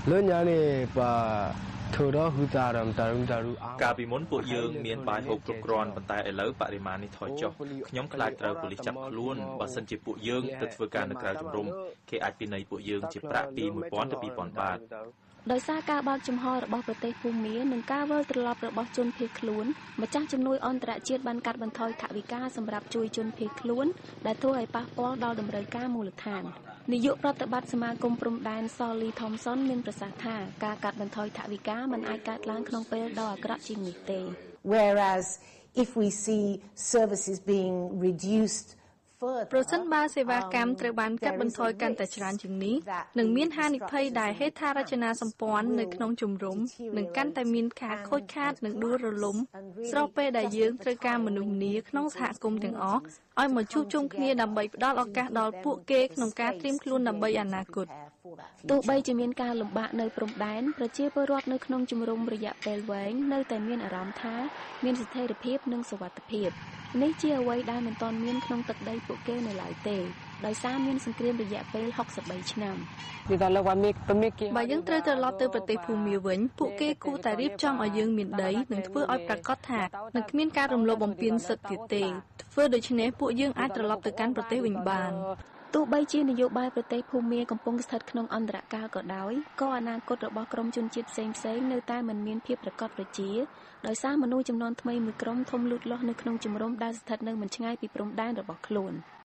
កាលពីមុនពួកយើងមានបាយហូបគ្រប់គ្រាន់ប៉ុន្តែឥឡូវបរិមាណនេះថយចុះខ្ញុំខ្លាចត្រូវប៉ូលីសចាប់ខ្លួនបើសិនជាពួកយើងទៅធ្វើការនៅក្រៅជំរំគេអាចពិន័យពួកយើងជាប្រាក់ពី 1,000 ទៅ 2,000 បាតដោយសារការបើកចំហរបស់ប្រទេសភូមានិងការវិលត្រឡប់របស់ជនភៀសខ្លួនម្ចាស់ជំនួយអន្តរជាតិបានកាត់បន្ថយថវិកាសម្រាប់ជួយជនភៀសខ្លួនដែលធ្វើឲ្យប៉ះពាល់ដល់តម្រូវការមូលដ្ឋាននាយកប្រតិបត្តិសមាគមព្រំដែន Solly Thompson មានប្រសាសន៍ថាការកាត់បន្ថយថវិកាមិនអាចកើតឡើងក្នុងពេលដ៏អាក្រក់ជាងនេះទេ Whereas if we see services being reduced ប្រសិនបើសេវាកម្មត្រូវបានកាត់បន្ថយកាន់តែច្រើនជាងនេះនឹងមានហានិភ័យដែលហេដ្ឋារចនាសម្ព័ន្ធនៅក្នុងជំរំនឹងកាន់តែមានការខូចខាតនិងដួលរលំស្របពេលដែលយើងត្រូវការមនុស្សម្នាក្នុងសហគមន៍ទាំងអស់ឲ្យមកជួបជុំគ្នាដើម្បីផ្ដល់ឱកាសដល់ពួកគេក្នុងការត្រៀមខ្លួនដើម្បីអនាគតទោះបីជាមានការលំបាកនៅព្រំដែនប្រជាពលរដ្ឋនៅក្នុងជំរំរយៈពេលវែងនៅតែមានអារម្មណ៍ថាមានស្ថិរភាពនិងសុវត្ថិភាពនេះជាអ្វីដែលមិនទាន់មានក្នុងទឹកដីពួកគេនៅឡើយទេដោយសារមានសង្គ្រាមរយៈពេល63ឆ្នាំបើយើងត្រូវត្រឡប់ទៅប្រទេសភូមាវិញពួកគេគួរតែរៀបចំឲ្យយើងមានដីនិងធ្វើឲ្យប្រាកដថានឹងគ្មានការរំលោភបំពានសិទ្ធិទៀតទេធ្វើដូច្នេះពួកយើងអាចត្រឡប់ទៅកាន់ប្រទេសវិញបានទោះបីជានយោបាយប្រទេសភូមាកំពុងស្ថិតក្នុងអន្តរកាលក៏ដោយក៏អនាគតរបស់ក្រុមជនជាតិផ្សេងៗនៅតែមិនមានភាពប្រកបប្រជាដោយសារមនុស្សចំនួនថ្មីមួយក្រុមធំលូតលាស់នៅក្នុងជំរំដែលស្ថិតនៅមិនឆ្ងាយពីព្រំដែនរបស់ខ្លួន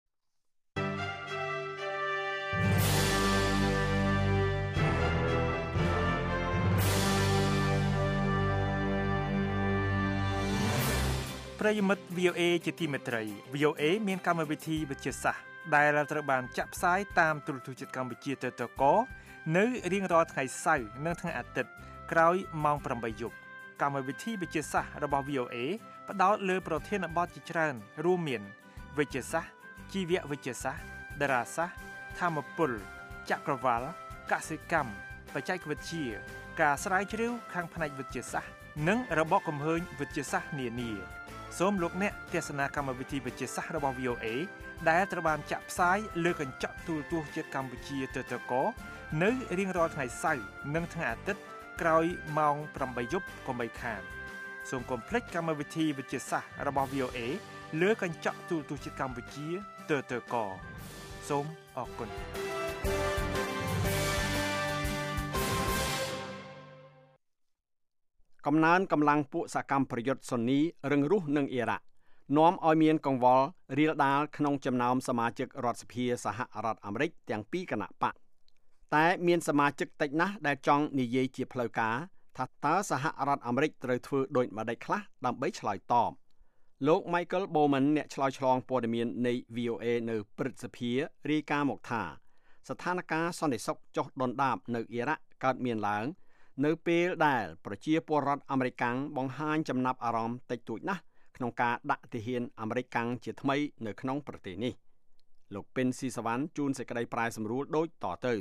ប្រិយមិត្ត VOA ជាទីមេត្រី VOA មានកម្មវិធីវិទ្យាសាស្ត្រដែលត្រូវបានចាក់ផ្សាយតាមទូរទស្សន៍ជាតិកម្ពុជាទៅតកនៅរៀងរាល់ថ្ងៃសៅរ៍និងថ្ងៃអាទិត្យក្រោយម៉ោង 8 យប់កម្មវិធីវិទ្យាសាស្ត្ររបស់ VOA ផ្ដោតលើប្រធានបទជាច្រើនរួមមានវិទ្យាសាស្ត្រជីវវិទ្យាសាស្ត្រតារាសាស្ត្រធម្មពលចក្រវាឡកសិកម្មបច្ចេកវិទ្យាការស្រាវជ្រាវខាងផ្នែកវិទ្យាសាស្ត្រនិងរបបគំហើញវិទ្យាសាស្ត្រនានាសូមលោកអ្នកទស្សនាកម្មវិធីវិទ្យាសាស្ត្ររបស់ VOA ដែលត្រូវបានចាក់ផ្សាយលើកញ្ចក់ទូរទស្សន៍ជាតិកម្ពុជាទៅតកនៅរៀងរាល់ថ្ងៃសៅរ៍និងថ្ងៃអាទិត្យក្រោយម៉ោង 8 យប់កុំបីខានសូមកុំភ្លេចកម្មវិធីវិទ្យាសាស្ត្ររបស់ VOA លើកញ្ចក់ទូរទស្សន៍ជាតិកម្ពុជាទៅតកសូមអរគុណកំណើនកម្លាំងពួកសកម្មប្រយុទ្ធស៊ុននីរឹងរូសនឹងអ៊ីរ៉ាក់នាំឲ្យមានកង្វល់រាលដាលក្នុងចំណោមសមាជិករដ្ឋសភាសហរដ្ឋអាមេរិកទាំងពីរគណៈបកតែមានសមាជិកតិចណាស់ដែលចង់និយាយជាផ្លូវការថាតើសហរដ្ឋអាមេរិកត្រូវធ្វើដូចម្តេចខ្លះដើម្បីឆ្លើយតបលោក Michael Bowman អ្នកឆ្លើយឆ្លងព័ត៌មាននៃ VOA នៅព្រឹទ្ធសភារាយការណ៍មកថាស្ថានភាពសន្តិសុខចុះដុនដាបនៅអ៊ីរ៉ាក់កើតមានឡើងនៅពេលដែលប្រជាពលរដ្ឋអាមេរិកបង្ហាញចំណាប់អារម្មណ៍តិចតួចណាស់ក្នុងការដាក់ទាហានអាមេរិកជាថ្មីនៅក្នុងប្រទេសនេះលោកពេនស៊ីសវ៉ាន់ជួនសេចក្តីប្រាយសម្រួលដូចតទៅ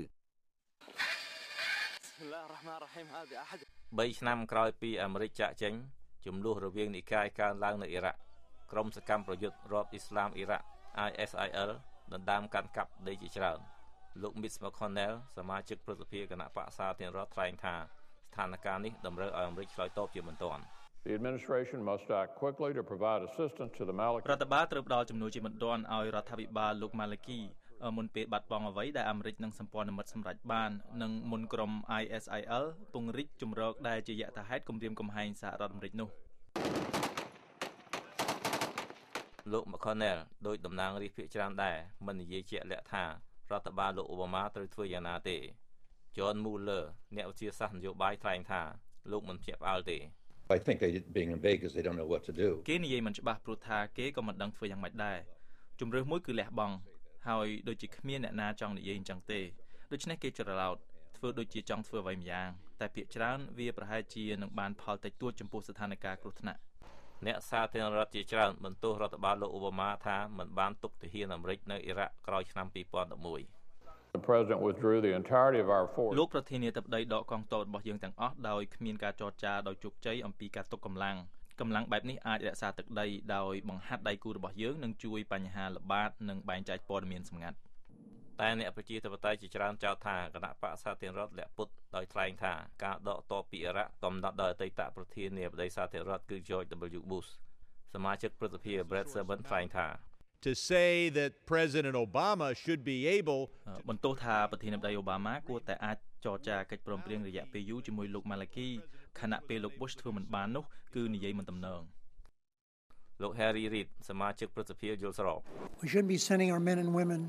3 ឆ្នាំក្រោយពីអាមេរិកចាក់ចេញចំនួនរវាងនិកាយកើនឡើងនៅអ៊ីរ៉ាក់ក្រុមសកម្មប្រយុទ្ធរដ្ឋអ៊ីស្លាមអ៊ីរ៉ាក់ ISIL ដណ្ដើមកាន់កាប់ដីជាច្រើនលោក Mitch McConnell សមាជិកព្រឹទ្ធសភាគណៈបក្សសាធារណរដ្ឋថ្លែងថាស្ថានភាពនេះតម្រូវឲ្យអាមេរិកឆ្លើយតបជាបន្ទាន់ The administration must act quickly to provide assistance to the Maliki រដ្ឋបាលត្រូវផ្ដល់ជំនួយជាបន្ទាន់ឲ្យរដ្ឋាភិបាលលោក Maliki មុនពេលបាត់បង់អ្វីដែលអាមេរិកនិងសម្ព័ន្ធមិត្តសម្រេចបាននិងមុនក្រុម ISIL ពង្រីកជំរកដែលជាយថាហេតុគំរាមកំហែងសហរដ្ឋអាមេរិកនោះលោក McConnell ដោយតំណាងរាស្ត្រភាគច្រើនដែរមិននិយាយជាក់លាក់ថារដ្ឋបាលលោកអូបាម៉ាត្រូវធ្វើយ៉ាងណាទេ John Mueller អ្នកវិទ្យាសាស្ត្រនយោបាយថ្លែងថាលោកមិនភ្ញាក់ផ្អើលទេ I think they being in Vegas they don't know what to do គេនិយាយមិនច្បាស់ព្រោះថាគេក៏មិនដឹងធ្វើយ៉ាងម៉េចដែរជំរឿសមួយគឺលះបង់ហើយដូចជាគ្មានអ្នកណាចង់និយាយអញ្ចឹងទេដូច្នេះគេច្រឡោតធ្វើដូចជាចង់ធ្វើអ្វីម្យ៉ាងតែភាគច្រើនវាប្រហែលជានឹងបានផលតិចតួចចំពោះស្ថានភាពគ្រោះថ្នាក់អ្នកសាធារណរដ្ឋជាច្រើនបន្ទោសរដ្ឋបាលលោកអូបាម៉ាថាមិនបានទុកទាហានអាមេរិកនៅអ៊ីរ៉ាក់ក្រោយឆ្នាំ 2011 The president withdrew the entirety of our force លោកប្រធានាធិបតីដកកងទ័ពរបស់យើងទាំងអស់ដោយគ្មានការចរចាដោយជោគជ័យអំពីការទុកកម្លាំងបែបនេះអាចរក្សាទឹកដីដោយបង្ហាត់ដៃគូរបស់យើងនិងជួយបញ្ហាល្បាតនិងបែងចែកព័ត៌មានសម្ងាត់តែអ្នកប្រជាធិបតេយ្យជាច្រើនចោទថាគណៈបក្សសាធារណរដ្ឋលាក់ពុតដោយថ្លែងថាការដកទ័ពពីអ៊ីរ៉ាក់កំណត់ដោយអតីតប្រធានាធិបតីសាធារណរដ្ឋគឺ George W. Bush សមាជិកព្រឹទ្ធសភា Brett Severn ថ្លែងថា To say that President Obama should be able បន្ទោសថាប្រធានាធិបតីអូបាម៉ាគួរតែអាចចរចាកិច្ចព្រមព្រៀងរយៈពេលយូរជាមួយលោក Maliki ខណៈពេលលោក Bush ធ្វើមិនបាននោះគឺនិយាយមិនទំនងលោក Harry Reid សមាជិកព្រឹទ្ធសភាយល់ស្រប We shouldn't be sending our men and women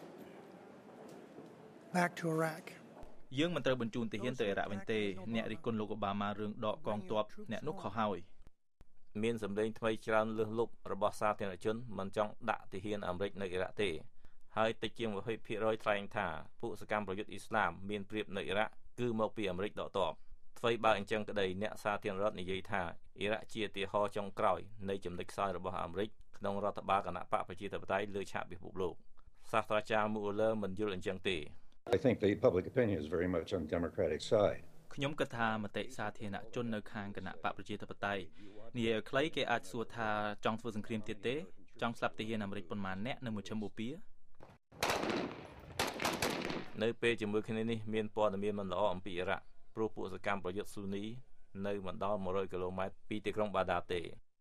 back to Iraq យើងមិនត្រូវបញ្ជូនទាហានទៅអ៊ីរ៉ាក់វិញទេអ្នករិះគន់លោកអូបាម៉ារឿងដកកងទ័ពអ្នកនោះខុសហើយមានសម្លេងថ្មីច្រើនលើសលប់របស់សាធារណជនមិនចង់ដាក់ទាហានអាមេរិកនៅអ៊ីរ៉ាក់ទេហើយតិចជាង 20% ថ្លែងថាពួកសកម្មប្រយុទ្ធអ៊ីស្លាមមានព្រៀបនៅអ៊ីរ៉ាក់គឺមកពីអាមេរិកដកទ័ពអ្វីបើអញ្ចឹងក្តីអ្នកសាធារណរដ្ឋនិយាយថាអ៊ីរ៉ាក់ជាឧទាហរណ៍ចុងក្រោយនៃចំណុចខ្សោយរបស់អាមេរិកក្នុងរដ្ឋបាលគណៈបកប្រជាធិបតេយ្យលើឆាកពិភពលោកសាស្ត្រាចារ្យ Mueller មិនយល់អញ្ចឹងទេ I think the public opinion is very much on the Democratic side ខ្ញុំគិតថាមតិសាធារណជននៅខាងគណៈបកប្រជាធិបតេយ្យនិយាយឲ្យខ្លីគេអាចសួរថាចង់ធ្វើសង្គ្រាមទៀតទេចង់ស្លាប់ទាហានអាមេរិកប៉ុន្មានអ្នកនៅមជ្ឈមបូព៌ានៅពេលជាមួយគ្នានេះមានព័ត៌មានមិនល្អអំពីអ៊ីរ៉ាក់ព្រោះពួកសកម្មប្រយុទ្ធស៊ូនីនៅមិនដល់100គីឡូម៉ែត្រពីទីក្រុងបាដាទេ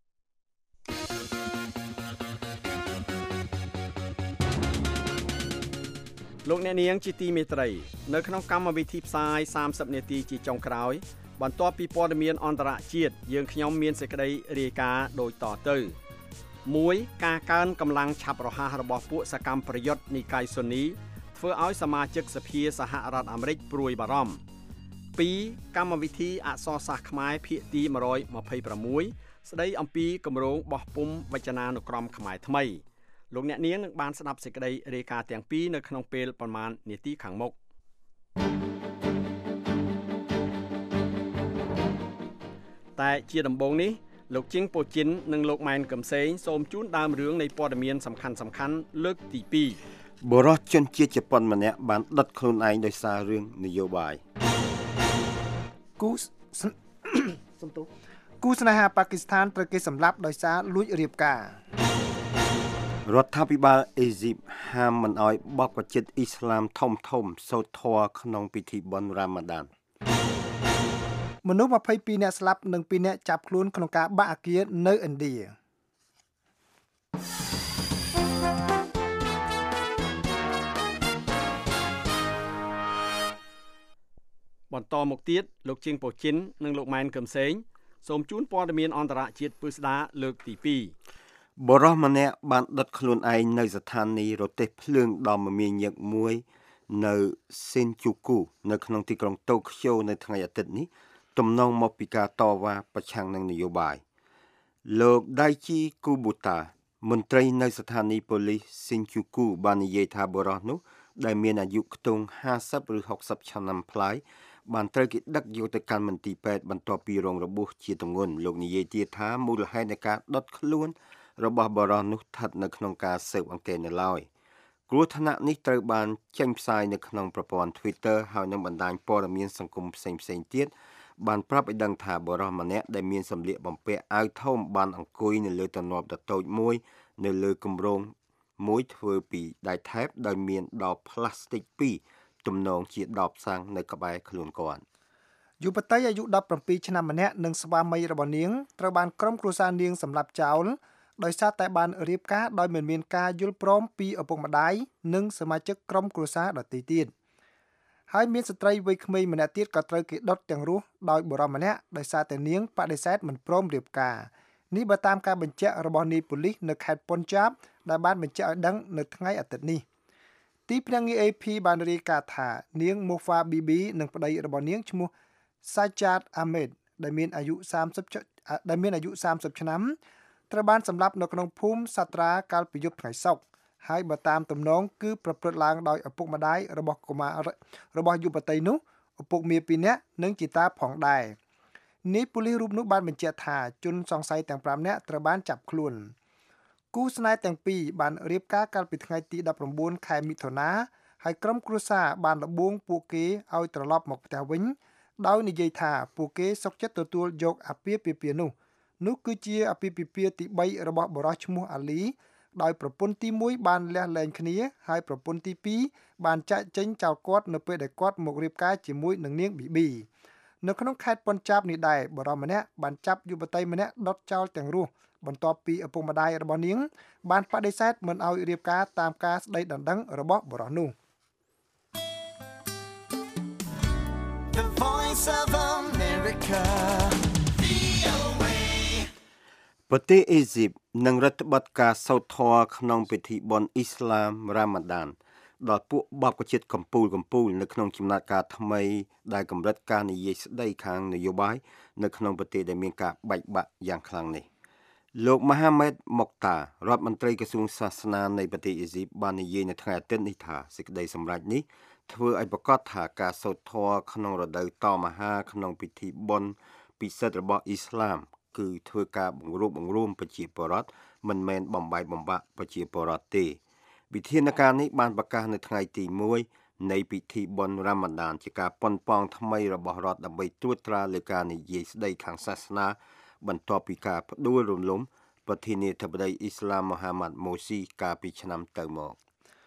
លោកអ្នកនាងជាទីមេត្រីនៅក្នុងកម្មវិធីផ្សាយ30នាទីជាចុងក្រោយបន្ទាប់ពីព័ត៌មានអន្តរជាតិយើងខ្ញុំមានសេចក្តីរាយការណ៍ដូចតទៅ1ការកើនកម្លាំងឆាប់រហ័សរបស់ពួកសកម្មប្រយុទ្ធនិកាយស៊ូនីធ្វើឲ្យសមាជិកសភាសហរដ្ឋអាមេរិកព្រួយបារម្ភ2កម្មវិធីអក្សរសាស្ត្រខ្មែរភាគទី126ស្ដីអំពីគម្រោងបោះពុម្ពវចនានុក្រមខ្មែរថ្មីលោកអ្នកនាងនឹងបានស្ដាប់សេចក្តីរាយការណ៍ទាំងពីរនៅក្នុងពេលប្រមាណនាទីខាងមុខតែជាដំបូងនេះលោកជីងប៉ូជីននិងលោកម៉ែនកឹមសេងសូមជូនដើមរឿងនៃព័ត៌មានសំខាន់ៗលើកទី2 បរិសុទ្ធជនជាតិជប៉ុនម្នាក់បានដុតខ្លួនឯងដោយសាររឿងនយោបាយគូស្នេហាប៉ាគីស្ថានត្រូវគេសម្លាប់ដោយសារលួចរៀបការរដ្ឋាភិបាលអេស៊ីបហាមមិនអោយបព្វជិតអ៊ីស្លាមធំសូត្រធម៌ក្នុងពិធីបុណ្យរ៉ាម៉ាដានមនុស្ស22នាក់ស្លាប់និង2នាក់ចាប់ខ្លួនក្នុងការបាក់អគារនៅឥណ្ឌាបន្តមកទៀតលោកជាងប៉ូជីននិងលោកម៉ែនកឹមសេងសូមជូនព័ត៌មានអន្តរជាតិពិស្ដាលើកទី2 បរិសុទ្ធម្នាក់បានដុតខ្លួនឯងនៅស្ថានីយ៍រទេះភ្លើងដ៏មមាញឹកមួយនៅស៊ីនជូគូនៅក្នុងទីក្រុងតូក្យូនៅថ្ងៃអាទិត្យនេះទំនងមកពីការតវ៉ាប្រឆាំងនឹងនយោបាយលោកដៃជីគូបូតាមន្ត្រីនៅស្ថានីយ៍ប៉ូលីសស៊ីនជូគូបាននិយាយថាបរិសុទ្ធនោះដែលមានអាយុខ្ទង់50ឬ60ឆ្នាំប្លាយបានត្រូវគេដឹកយកទៅកាន់មន្ទីរពេទ្យបន្ទាប់ពីរងរបួសជាទម្ងន់លោកនិយាយទៀតថាមូលហេតុនៃការដុតខ្លួនរបស់បរិសុទ្ធនោះស្ថិតនៅក្នុងការស៊ើបអង្កេតនៅឡើយគ្រោះថ្នាក់នេះត្រូវបានចេញផ្សាយនៅក្នុងប្រព័ន្ធ Twitter ហើយនឹងបណ្ដាញព័ត៌មានសង្គមផ្សេងៗទៀតបានប្រាប់ឲ្យដឹងថាបរិសុទ្ធម្នាក់ដែលមានសម្លៀកបំពាក់អាវធំបានអង្គុយនៅលើទំនាប់ដ៏តូចមួយនៅលើគម្រោងមួយធ្វើពីដែកថែបដោយមានដបផ្លាស្ទិក2ទំនងជាដបសាំងនៅក្បែរខ្លួនគាត់យុវតីអាយុ17ឆ្នាំម្នាក់និងស្វាមីរបស់នាងត្រូវបានក្រុមគ្រួសារនាងសម្លាប់ចោលដោយសារតែបានរៀបការដោយមិនមានការយល់ព្រមពីឪពុកម្ដាយនិងសមាជិកក្រុមគ្រួសារដទៃទៀតហើយមានស្ត្រីវ័យក្មេងម្នាក់ទៀតក៏ត្រូវគេដុតទាំងរស់ដោយបុរសម្នាក់ដោយសារតែនាងបដិសេធមិនព្រមរៀបការនេះបើតាមការបញ្ជាក់របស់នាយប៉ូលីសនៅខេត្តប៉ុនចាបដែលបានបញ្ជាក់ឲ្យដឹងនៅថ្ងៃអាទិត្យនេះទីភ្នាក់ងារ AP បានរាយការណ៍ថានាង Mofa Bibi និងប្តីរបស់នាងឈ្មោះ Sajjad Ahmed ដែលមានអាយុ30ឆ្នាំត្រូវបានសម្លាប់នៅក្នុងភូមិសាត្រាកាលពីយប់ថ្ងៃសុក្រហើយបើតាមទំនងគឺប្រព្រឹត្តឡើងដោយឪពុកម្ដាយរបស់យុវតីនោះឪពុកមា2នាក់និងជីតាផងដែរនាយប៉ូលីសរូបនោះបានបញ្ជាក់ថាជនសង្ស័យទាំង5នាក់ត្រូវបានចាប់ខ្លួនគូស្នេហ៍ទាំងពីរបានរៀបការកាលពីថ្ងៃទី19ខែមិថុនាហើយក្រុមគ្រួសារបានលបួងពួកគេឲ្យត្រឡប់មកផ្ទះវិញដោយនិយាយថាពួកគេសុខចិត្តទទួលយកអាពាហ៍ពិពាហ៍នោះគឺជាអាពាហ៍ពិពាហ៍ទី3របស់បុរសឈ្មោះអាលីដោយប្រពន្ធទី1បានលះលែងគ្នាហើយប្រពន្ធទី2បានចាក់ចេញចោលគាត់នៅពេលដែលគាត់មករៀបការជាមួយនឹងនាងប៊ីប៊ីនៅក្នុងខេត្តប៉ុនចាបនេះដែរបុរសម្នាក់បានចាប់យុវតីម្នាក់ដុតចោលទាំងរស់បន្ទាប់ពីឪពុកម្ដាយរបស់នាងបានបដិសេធមិនឲ្យរៀបការតាមការស្ដីដណ្ដឹងរបស់បុរសនោះ The Voice of America ប្រទេសអេស៊ីបនឹងរដ្ឋបတ်ការសូត្រធម៌ក្នុងពិធីបុណ្យអ៊ីស្លាមរ៉ាម៉ាដានដល់ពួកបព្វជិតកំពូលនៅក្នុងចំណាត់ការថ្មីដែលកម្រិតការនិយាយស្ដីខាងនយោបាយនៅក្នុងប្រទេសដែលមានការបែកបាក់យ៉ាងខ្លាំងនេះលោកម៉ាហាម៉េតម៉ុកតារដ្ឋមន្ត្រីក្រសួងសាសនានៃប្រទេសអេស៊ីបបាននិយាយនៅថ្ងៃអាទិត្យនេះថាសេចក្តីសម្រេចនេះធ្វើឲ្យប្រកាសថាការសូត្រធម៌ក្នុងរដូវតមហាក្នុងពិធីបុណ្យពិសិដ្ឋរបស់អ៊ីស្លាមគឺធ្វើការបង្រួបបង្រួមប្រជាពលរដ្ឋមិនមែនបំបែកបំបាក់ប្រជាពលរដ្ឋទេវិធានការនេះបានប្រកាសនៅថ្ងៃទី1នៃពិធីបុណ្យរ៉ាម៉ាដានជាការប៉ុនប៉ងថ្មីរបស់រដ្ឋដើម្បីត្រួតត្រាលើការនិយាយស្ដីខាងសាសនាបន្ទាប់ពីការផ្ដួលរំលំប្រធានាធិបតីអ៊ីស្លាមមូហាម៉ាត់ម៉ូស៊ីកាលពីឆ្នាំទៅមក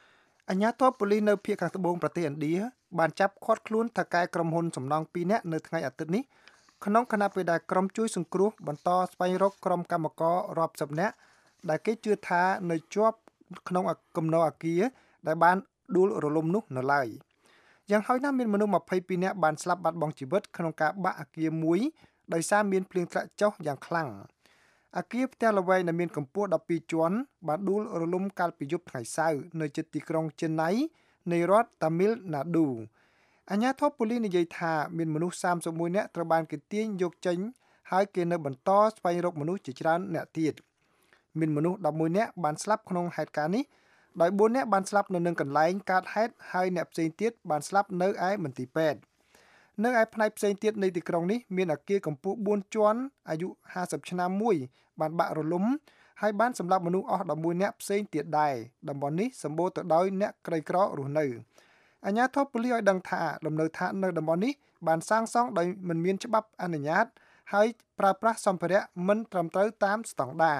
អាជ្ញាធរប៉ូលីសនៅភូមិខាងត្បូងប្រទេសឥណ្ឌាបានចាប់ឃាត់ខ្លួនថៅកែក្រុមហ៊ុនសំណង់2នាក់នៅថ្ងៃអាទិត្យនេះក្នុងខណៈពេលដែលក្រុមជួយសង្គ្រោះបន្តស្វែងរកក្រុមកម្មកររាប់សិបនាក់ដែលគេជឿថានៅជាប់ក្នុងគំនរអគារដែលបានដួលរលំនោះនៅឡើយយ៉ាងហោចណាស់មានមនុស្ស22នាក់បានស្លាប់បាត់បង់ជីវិតក្នុងការបាក់អគារមួយដោយសារមានភ្លៀងធ្លាក់ចុះយ៉ាងខ្លាំងអគារផ្ទះល្វែងដែលមានកម្ពស់12ជាន់បានដួលរលំកាលពីយប់ថ្ងៃសៅរ៍នៅជិតទីក្រុងជេណៃនៃរដ្ឋតាមីលណាឌូអាជ្ញាធរប៉ូលីសនិយាយថាមានមនុស្ស31នាក់ត្រូវបានគេទាញយកចេញហើយគេនៅបន្តស្វែងរកមនុស្សជាច្រើនអ្នកទៀតមានមនុស្ស11នាក់បានស្លាប់ក្នុងហេតុការណ៍នេះដោយ4នាក់បានស្លាប់នៅនឹងកន្លែងកើតហេតុហើយអ្នកផ្សេងទៀតបានស្លាប់នៅឯមន្ទីរពេទ្យនៅឯផ្នែកផ្សេងទៀតនៃទីក្រុងនេះមានអគារកម្ពស់4ជាន់អាយុ50ឆ្នាំមួយបានបាក់រលំហើយបានសម្លាប់មនុស្សអស់11នាក់ផ្សេងទៀតដែរតំបន់នេះសម្បូរទៅដោយអ្នកក្រីក្ររស់នៅអាជ្ញាធរប៉ូលីសឲ្យដឹងថាលំនៅឋាននៅតំបន់នេះបានសាងសង់ដោយមិនមានច្បាប់អនុញ្ញាតហើយប្រើប្រាស់សម្ភារៈមិនត្រឹមត្រូវតាមស្តង់ដារ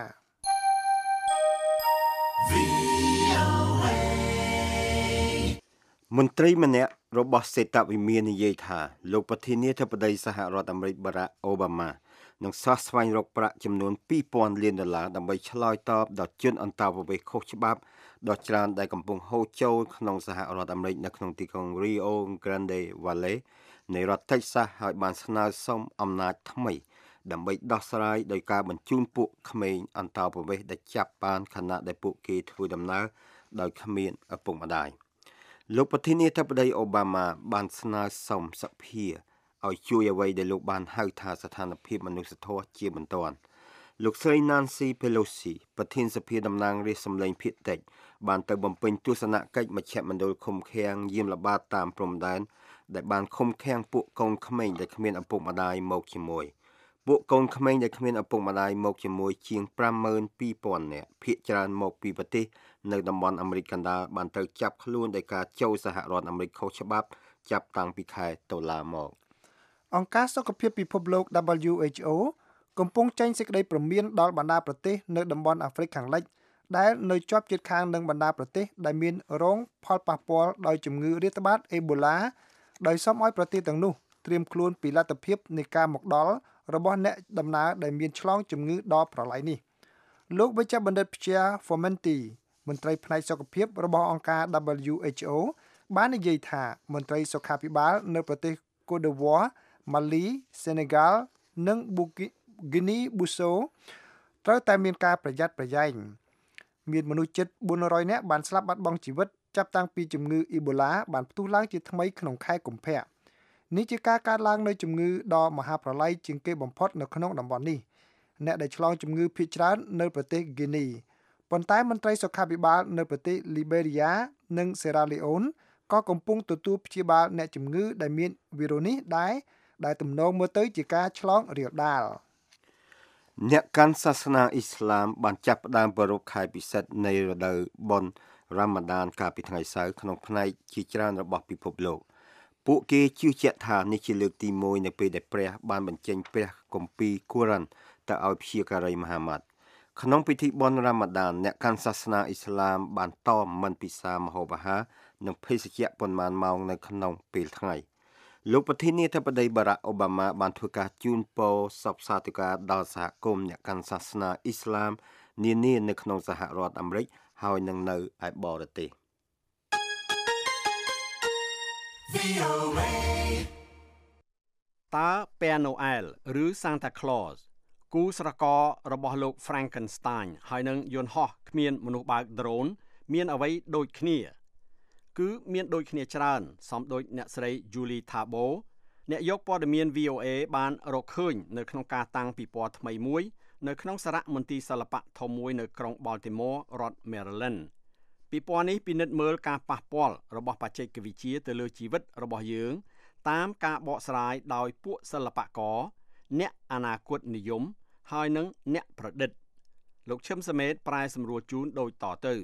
មន្ត្រីម្នាក់របស់សេតវិមាននិយាយថាលោកប្រធានាធិបតីសហរដ្ឋអាមេរិកបារ៉ាក់អូបាម៉ានឹងស្វែងរកប្រាក់ចំនួន$2000 លានដើម្បីឆ្លើយតបដល់ជនអន្តោប្រវេសន៍ខុសច្បាប់ដ៏ច្រើនដែលកំពុងហូរចូលក្នុងសហរដ្ឋអាមេរិកនៅក្នុងទីក្រុង Rio Grande Valley នៃរដ្ឋ Texas ហើយបានស្នើសុំអំណាចថ្មីដើម្បីដោះស្រាយដោយការបញ្ជូនពួកក្មេងអន្តោប្រវេសន៍ដែលចាប់បានខណៈដែលពួកគេធ្វើដំណើរដោយគ្មានឪពុកម្ដាយលោកប្រធានាធិបតីអូបាម៉ាបានស្នើសុំសភាឲ្យជួយអ្វីដែលលោកបានហៅថាស្ថានភាពមនុស្សធម៌ជាបន្ទាន់លោកស្រី Nancy Pelosi ប្រធានសភាតំណាងរាស្ត្រសម្លេងភាគតិចបានទៅបំពេញទស្សនកិច្ចមជ្ឈមណ្ឌលឃុំឃាំងយាមល្បាតតាមព្រំដែនដែលបានឃុំឃាំងពួកកូនក្មេងដែលគ្មានឪពុកម្ដាយមកជាមួយពួកកូនក្មេងដែលគ្មានឪពុកម្ដាយមកជាមួយជាង 52,000 នាក់ភាគច្រើនមកពីប្រទេសនៅតំបន់អាមេរិកកណ្ដាលបានត្រូវចាប់ខ្លួនដោយការចូលសហរដ្ឋអាមេរិកខុសច្បាប់ចាប់តាំងពីខែតុលាមកអង្គការសុខភាពពិភពលោក WHO កំពុងចេញសេចក្តីព្រមានដល់បណ្ដាប្រទេសនៅតំបន់អាហ្វ្រិកខាងលិចដែលនៅជាប់ជិតខាងនឹងបណ្ដាប្រទេសដែលមានរងផលប៉ះពាល់ដោយជំងឺរាតត្បាតអេបូឡាដោយសូមឲ្យប្រទេសទាំងនោះត្រៀមខ្លួនពីលទ្ធភាពនៃការមកដល់របស់អ្នកដំណើរដែលមានឆ្លងជំងឺដ៏ប្រឡាយនេះលោកវេជ្ជបណ្ឌិត Pierre Formenti មន្ត្រីផ្នែកសុខភាពរបស់អង្គការ WHO បាននិយាយថាមន្ត្រីសុខាភិបាលនៅប្រទេស Côte d'Ivoire, Mali, Senegal និង Guinea-Bissau ត្រូវតែមានការប្រយ័ត្នប្រយែងមានមនុស្សជិត400នាក់បានស្លាប់បាត់បង់ជីវិតចាប់តាំងពីជំងឺអេបូឡាបានផ្ទុះឡើងជាថ្មីក្នុងខែកុម្ភៈនេះជាការកើតឡើងនៃជំងឺដ៏មហាប្រឡាយជាងគេបំផុតនៅក្នុងតំបន់នេះអ្នកដែលឆ្លងជំងឺភាគច្រើននៅប្រទេសហ្គីនីប៉ុន្តែមន្ត្រីសុខាភិបាលនៅប្រទេសលីបេរីយ៉ានិងសេរ៉ាឡេអូនក៏កំពុងទទួលព្យាបាលអ្នកជំងឺដែលមានវីរុសនេះដែលទំនងមើលទៅជាការឆ្លងរាលដាលអ្នកកាន់សាសនាអ៊ីស្លាមបានចាប់ផ្ដើមប្រារព្ធខែពិសិដ្ឋនៃរដូវបុណ្យរ៉ាម៉ាដានកាលពីថ្ងៃសៅរ៍ក្នុងផ្នែកជាច្រើនរបស់ពិភពលោកពួកគេជឿជាក់ថានេះជាលើកទី1នៅពេលដែលព្រះបានបញ្ចេញព្រះគម្ពីរកូរ៉ានទៅឲ្យព្យាការីមហាម៉ាត់ក្នុងពិធីបុណ្យរ៉ាម៉ាដានអ្នកកាន់សាសនាអ៊ីស្លាមបានតមមិនពិសាម្ហូបអាហារនិងភេសជ្ជៈប៉ុន្មានម៉ោងនៅក្នុងពេលថ្ងៃលោកប្រធានាធិបតីបារ៉ាក់អូបាម៉ាបានធ្វើការជូនពរសពសាធុការដល់សហគមន៍អ្នកកាន់សាសនាអ៊ីស្លាមនានានៅក្នុងសហរដ្ឋអាមេរិកហើយនឹងនៅឯបរទេសតើ Père Noël ឬ Santa Claus គូស្រកររបស់លោក Frankenstein ហើយនឹងយន្តហោះគ្មានមនុស្សបើក drone មានអ្វីដូចគ្នាគឺមានដូចគ្នាច្រើនសមដូចអ្នកស្រី Julie Tabo អ្នកយកព័ត៌មាន VOA បានរកឃើញនៅក្នុងការតាំងពិព័រណ៍ថ្មីមួយនៅក្នុងសារមន្ទីរសិល្បៈធំមួយនៅក្រុង Baltimore រដ្ឋ Maryland ពិព័រណ៍នេះពិនិត្យមើលការប៉ះពាល់របស់បច្ចេកវិទ្យាទៅលើជីវិតរបស់យើងតាមការបកស្រាយដោយពួកសិល្បករអ្នកអនាគតនិយមហើយនឹងអ្នកប្រឌិតលោកឈឹមសមេតប្រែសម្រួលជូនដូចតទៅ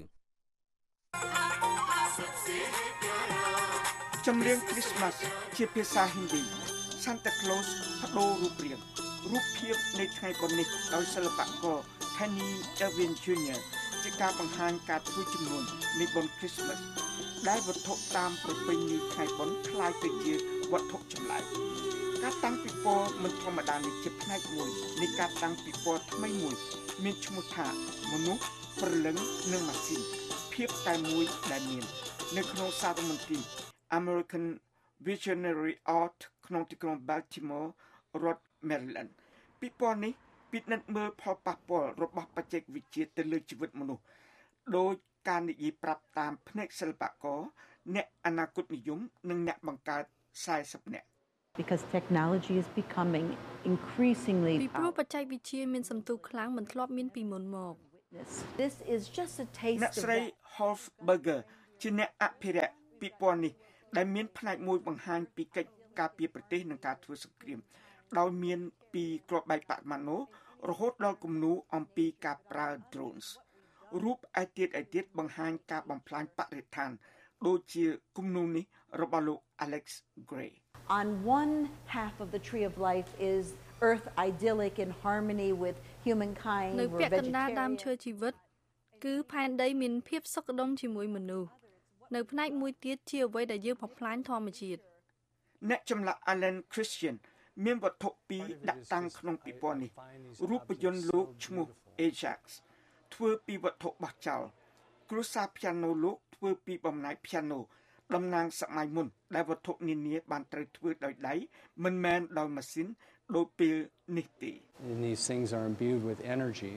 ចម្រៀង Christmas ជាភាសាហិណ្ឌី Santa Claus បដូររូបរាងរូបភាពនៃថ្ងៃបុណ្យនេះដោយសិល្បករ Kenny Irving Jr. ជាការបង្ហាញការធ្វើជំនួញនៃបុណ្យ Christmas ដែលវត្ថុតាមប្រពៃណីថ្ងៃបុណ្យคล้ายទៅជាវត្ថុចម្លែកការតាំងពិព័រណ៍មិនធម្មតានេះជាផ្នែកមួយនៃការតាំងពិព័រណ៍ថ្មីមួយមានឈ្មោះថាមនុស្សព្រលឹងនិងម៉ាស៊ីនភាពតែមួយដែលមាននៅក្នុងសាលមន្ទីរ American Visionary Art ក្នុងទីក្រុង Baltimore រដ្ឋ Maryland ពិព័រណ៍នេះពិនិត្យមើលផលប៉ះពាល់របស់បច្ចេកវិទ្យាទៅលើជីវិតមនុស្សដោយការនិយាយប្រាប់តាមភ្នែកសិល្បករអ្នកអនាគតនិយមនិងអ្នកបង្កើត40នាក់ Because technology is becoming increasingly ពីព្រោះបច្ចេកវិទ្យាមានសន្ទុះខ្លាំងមិនធ្លាប់មានពីមុនមក This is just a taste អ្នកស្រី Hofberger ជាអ្នកអភិរក្សពិព័រណ៍នេះដែលមានផ្នែកមួយបង្ហាញពីកិច្ចការពារប្រទេសនិងការធ្វើសង្គ្រាមដោយមានពីគ្រាប់បែកបរិមាណរហូតដល់គំនូរអំពីការប្រើ drones រូបឯទៀតបង្ហាញការបំផ្លាញបរិស្ថានដូចជាគំនូរនេះរបស់លោក Alex Gray On one half of the tree of life is earth idyllic in harmony with humankind នៅពាក់កណ្ដាលដើមឈើជីវិតគឺផែនដីមានភាពសុខដុមជាមួយមនុស្សនៅផ្នែកមួយទៀតជាអ្វីដែលយើងបំផ្លាញធម្មជាតិអ្នកចម្លាក់ Alan Christian មានវត្ថុពីរដាក់តាំងក្នុងពិព័រណ៍នេះរូបយន្តលោកឈ្មោះ Ajax ធ្វើពីវត្ថុបោះចោលគ្រួសារ piano លោកធ្វើពីបំណែក piano តំណាងសម័យមុនដែលវត្ថុនានាបានត្រូវធ្វើដោយដៃមិនមែនដោយម៉ាស៊ីនដោយពេលនេះទេ These things are imbued with energy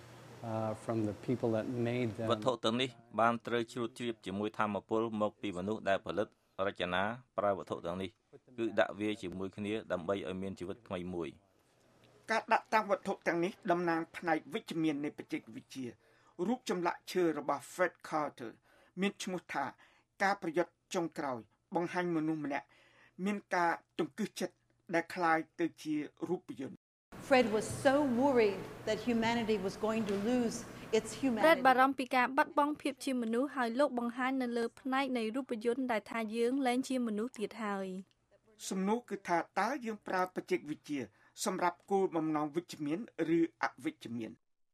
from the people that made them វត្ថុទាំងនេះបានត្រូវជ្រួតជ្រាបជាមួយធម្មពលមកពីមនុស្សដែលផលិតរចនាប្រើវត្ថុទាំងនេះគឺដាក់វាជាមួយគ្នាដើម្បីឲ្យមានជីវិតថ្មីមួយការដាក់តាំងវត្ថុទាំងនេះតំណាងផ្នែកវិជ្ជមាននៃបច្ចេកវិទ្យារូបចម្លាក់ឈើរបស់ Fred Carter មានឈ្មោះថាការប្រយុទ្ធចុងក្រោយបង្ហាញមនុស្សម្នាក់មានការទង្គិះចិត្តដែលคล้ายទៅជារូបយន្ត Fred was so worried that humanity was going to lose its humanity Fred បារម្ភពីការបាត់បង់ភាពជាមនុស្សហើយលោកបង្ហាញនៅលើផ្នែកនៃរូបយន្តដែលថាយើងលែងជាមនុស្សទៀតហើយសំណួរគឺថាតើយើងប្រើបច្ចេកវិទ្យាសម្រាប់គោលបំណងវិជ្ជមានឬអវិជ្ជមាន